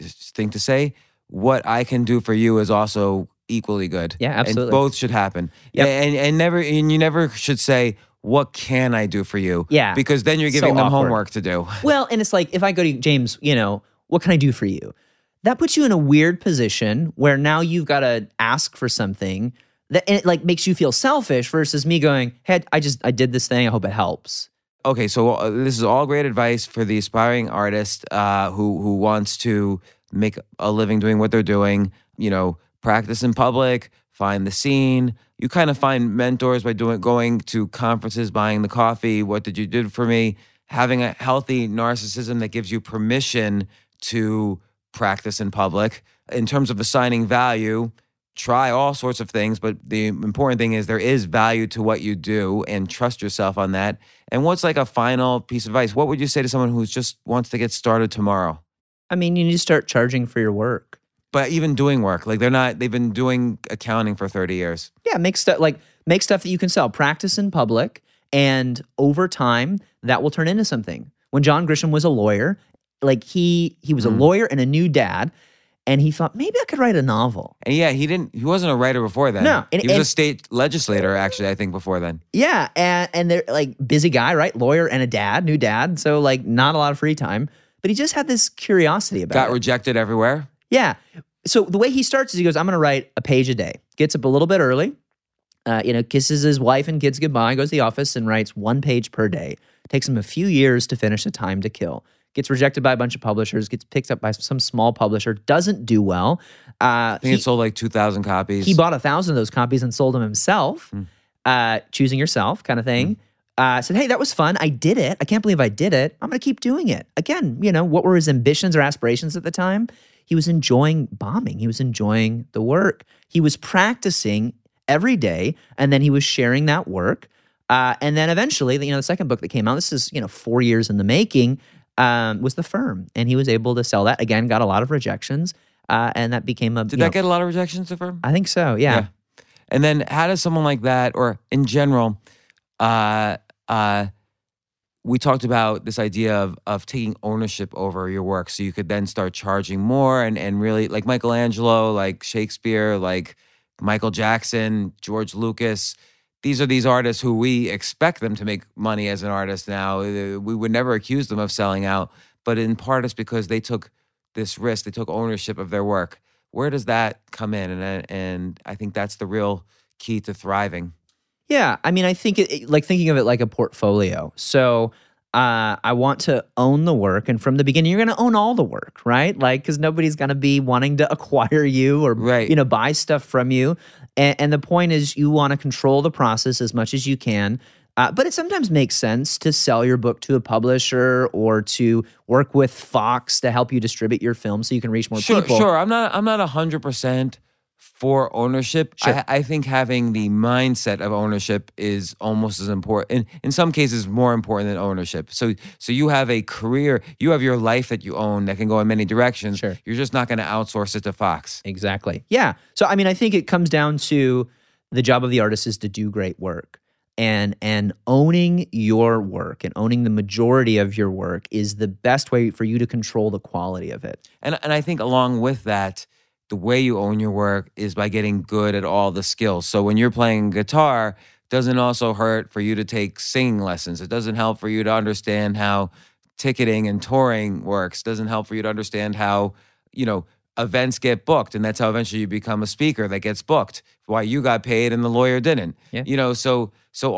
to say what I can do for you is also equally good. Yeah, absolutely. And both should happen. Yep. And you never should say, what can I do for you? Yeah. Because then you're giving So them awkward. homework to do. Well, and it's like, if I go to James, what can I do for you? That puts you in a weird position where now you've got to ask for something that, and it makes you feel selfish versus me going, hey, I did this thing. I hope it helps. Okay, so this is all great advice for the aspiring artist who wants to make a living doing what they're doing. Practice in public, find the scene. You kind of find mentors by going to conferences, buying the coffee. What did you do for me? Having a healthy narcissism that gives you permission to practice in public. In terms of assigning value, try all sorts of things, but the important thing is there is value to what you do, and trust yourself on that. And what's a final piece of advice? What would you say to someone who just wants to get started tomorrow? I mean, you need to start charging for your work. But even doing work, they've been doing accounting for 30 years. Yeah, make stuff that you can sell. Practice in public, and over time, that will turn into something. When John Grisham was a lawyer, he was a lawyer and a new dad, and he thought, maybe I could write a novel. And yeah, he wasn't a writer before then. No. He was a state legislator, actually, I think, before then. Yeah, and they're busy guy, right? Lawyer and a dad, new dad, so not a lot of free time. But he just had this curiosity about it. Got rejected everywhere? Yeah. So the way he starts is he goes, I'm going to write a page a day. Gets up a little bit early, kisses his wife and kids goodbye, goes to the office and writes 1 page per day. Takes him a few years to finish A Time to Kill. Gets rejected by a bunch of publishers, gets picked up by some small publisher, doesn't do well. I think it sold 2,000 copies. He bought 1,000 of those copies and sold them himself, choosing yourself kind of thing. Said, hey, that was fun. I did it. I can't believe I did it. I'm going to keep doing it. Again, what were his ambitions or aspirations at the time? He was enjoying bombing. He was enjoying the work. He was practicing every day, and then he was sharing that work. And then eventually, the second book that came out, this is 4 years in the making, was The Firm. And he was able to sell that. Again, got a lot of rejections, and that became a... Did that get a lot of rejections, The Firm? I think so, yeah. And then how does someone like that, or in general... we talked about this idea of taking ownership over your work, so you could then start charging more and really, like Michelangelo, like Shakespeare, like Michael Jackson, George Lucas. These are these artists who we expect them to make money as an artist now. We would never accuse them of selling out, but in part it's because they took this risk, they took ownership of their work. Where does that come in? And I think that's the real key to thriving. Yeah, I mean, I think thinking of it like a portfolio. So I want to own the work, and from the beginning, you're going to own all the work, right? Because nobody's going to be wanting to acquire you or buy stuff from you. And the point is, you want to control the process as much as you can. But it sometimes makes sense to sell your book to a publisher or to work with Fox to help you distribute your film so you can reach more people. Sure, I'm not 100% for ownership. Sure. I think having the mindset of ownership is almost as important, in some cases more important than ownership. So you have a career, you have your life that you own that can go in many directions. Sure. You're just not going to outsource it to Fox. Exactly. Yeah. So, I mean, I think it comes down to the job of the artist is to do great work. And owning your work and owning the majority of your work is the best way for you to control the quality of it. And I think along with that, the way you own your work is by getting good at all the skills. So when you're playing guitar, it doesn't also hurt for you to take singing lessons. It doesn't help for you to understand how ticketing and touring works. It doesn't help for you to understand how, events get booked. And that's how eventually you become a speaker that gets booked. Why you got paid and the lawyer didn't. Yeah. So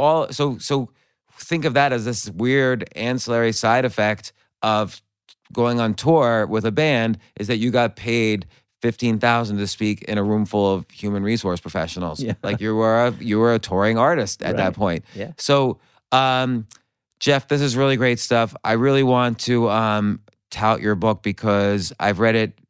think of that as this weird ancillary side effect of going on tour with a band, is that you got paid $15,000 to speak in a room full of human resource professionals. Yeah. Like you were a touring artist at that point. Yeah. So, Jeff, this is really great stuff. I really want to tout your book because I've read it.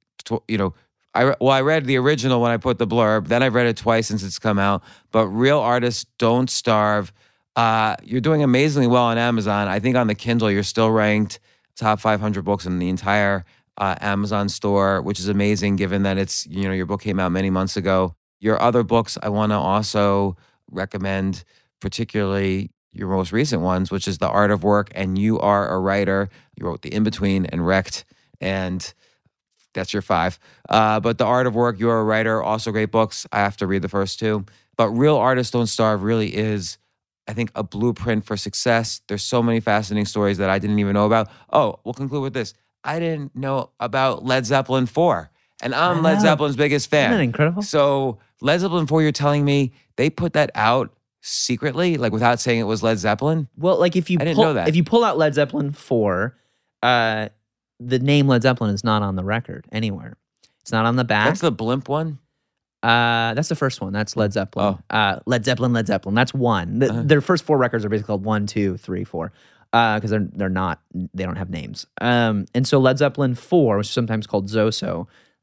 I read the original when I put the blurb. Then I've read it twice since it's come out. But Real Artists Don't Starve. You're doing amazingly well on Amazon. I think on the Kindle you're still ranked top 500 books in the entire Amazon store, which is amazing given that it's, your book came out many months ago. Your other books I want to also recommend, particularly your most recent ones, which is The Art of Work and You Are a Writer. You wrote The In-Between and Wrecked, and that's your 5. But The Art of Work, You Are a Writer, also great books. I have to read the first 2. But Real Artists Don't Starve really is, I think, a blueprint for success. There's so many fascinating stories that I didn't even know about. Oh, we'll conclude with this. I didn't know about Led Zeppelin 4, and I'm Led Zeppelin's biggest fan. Isn't that incredible? So Led Zeppelin 4, you're telling me they put that out secretly, like without saying it was Led Zeppelin? Well, like if you I didn't know that. If you pull out Led Zeppelin 4, the name Led Zeppelin is not on the record anywhere. It's not on the back. That's the blimp one? That's the first one. That's Led Zeppelin. Led Zeppelin. That's one. Their first 4 records are basically called 1, 2, 3, 4. Because they don't have names. And so Led Zeppelin 4, which is sometimes called Zoso,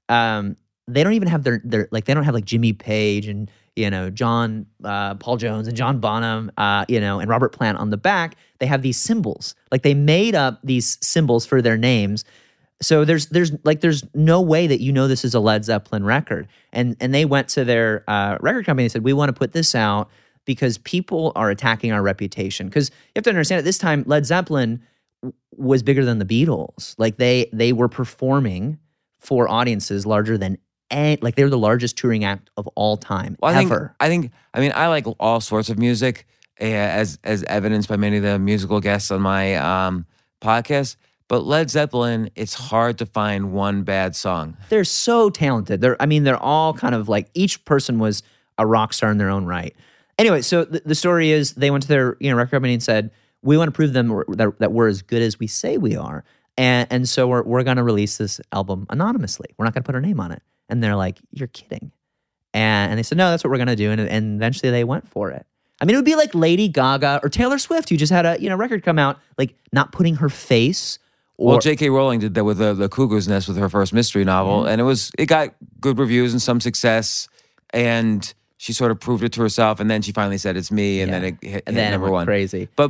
they don't even have their they don't have like Jimmy Page and John Paul Jones and John Bonham and Robert Plant on the back. They have these symbols. Like they made up these symbols for their names. So there's no way that this is a Led Zeppelin record. And they went to their record company and said, we want to put this out because people are attacking our reputation. Because you have to understand, at this time, Led Zeppelin was bigger than the Beatles. Like they were performing for audiences larger than they were the largest touring act of all time, ever. I like all sorts of music, as evidenced by many of the musical guests on my podcast. But Led Zeppelin, it's hard to find one bad song. They're so talented. They're all kind of like, each person was a rock star in their own right. Anyway, so the story is they went to their record company and said, we want to prove them that we're as good as we say we are. And so we're going to release this album anonymously. We're not going to put our name on it. And they're like, you're kidding. And they said, no, that's what we're going to do. And eventually they went for it. It would be like Lady Gaga or Taylor Swift, who just had a record come out, like not putting her face. Well, J.K. Rowling did that with the Cuckoo's Nest with her first mystery novel. And it got good reviews and some success. And she sort of proved it to herself, and then she finally said, "It's me," and then it hit number 1. Crazy. But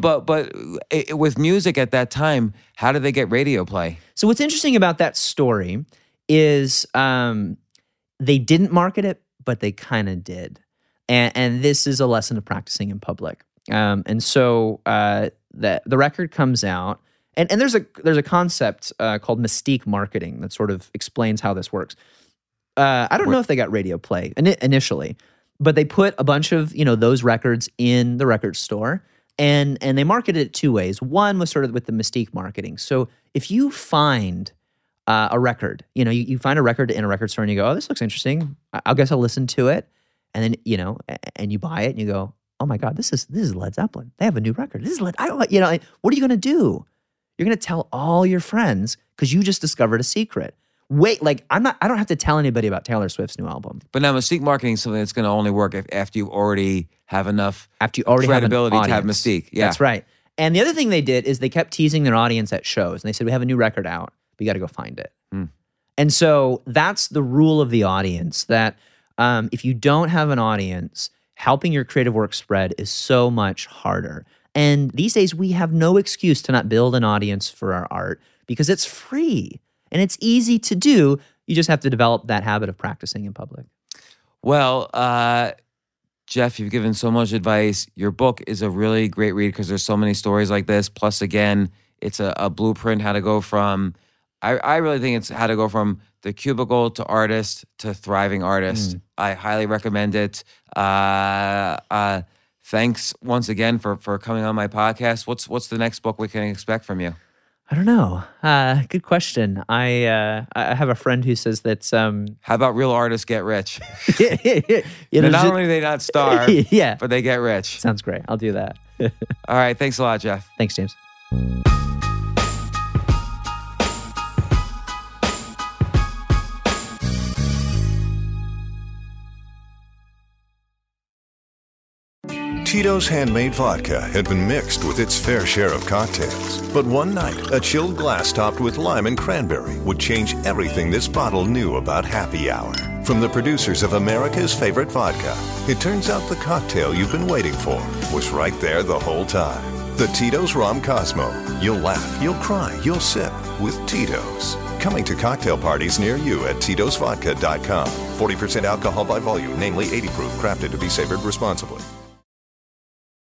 with music at that time, how did they get radio play? So what's interesting about that story is they didn't market it, but they kind of did, and this is a lesson of practicing in public. And so the record comes out, and there's a concept called mystique marketing that sort of explains how this works. I don't know if they got radio play initially. But they put a bunch of, those records in the record store, and they marketed it 2 ways. One was sort of with the mystique marketing. So if you find a record, you find a record in a record store and you go, oh, this looks interesting. I guess I'll listen to it. And then, and you buy it and you go, oh my God, this is Led Zeppelin. They have a new record. This is Led, what are you going to do? You're going to tell all your friends because you just discovered a secret. Wait, I don't have to tell anybody about Taylor Swift's new album. But now mystique marketing is something that's going to only work after you already have enough credibility to have mystique. Yeah. That's right. And the other thing they did is they kept teasing their audience at shows. And they said, we have a new record out, but you got to go find it. And so that's the rule of the audience, that If you don't have an audience, helping your creative work spread is so much harder. And these days, we have no excuse to not build an audience for our art because it's free and it's easy to do. You just have to develop that habit of practicing in public. Well, Jeff, you've given so much advice. Your book is a really great read because there's so many stories like this. Plus, again, it's a blueprint how to go from, I really think it's how to go from the cubicle to artist to thriving artist. I highly recommend it. Thanks once again for coming on my podcast. What's the next book we can expect from you? I don't know. Good question. I have a friend who says that how about real artists get rich? You know, not only do they not starve, but they get rich. Sounds great. I'll do that. All right. Thanks a lot, Jeff. Thanks, James. Tito's handmade vodka had been mixed with its fair share of cocktails. But one night, a chilled glass topped with lime and cranberry would change everything this bottle knew about happy hour. From the producers of America's favorite vodka, it turns out the cocktail you've been waiting for was right there the whole time. The Tito's Rom Cosmo. You'll laugh, you'll cry, you'll sip with Tito's. Coming to cocktail parties near you at Tito'sVodka.com. 40% alcohol by volume, namely 80 proof, crafted to be savored responsibly.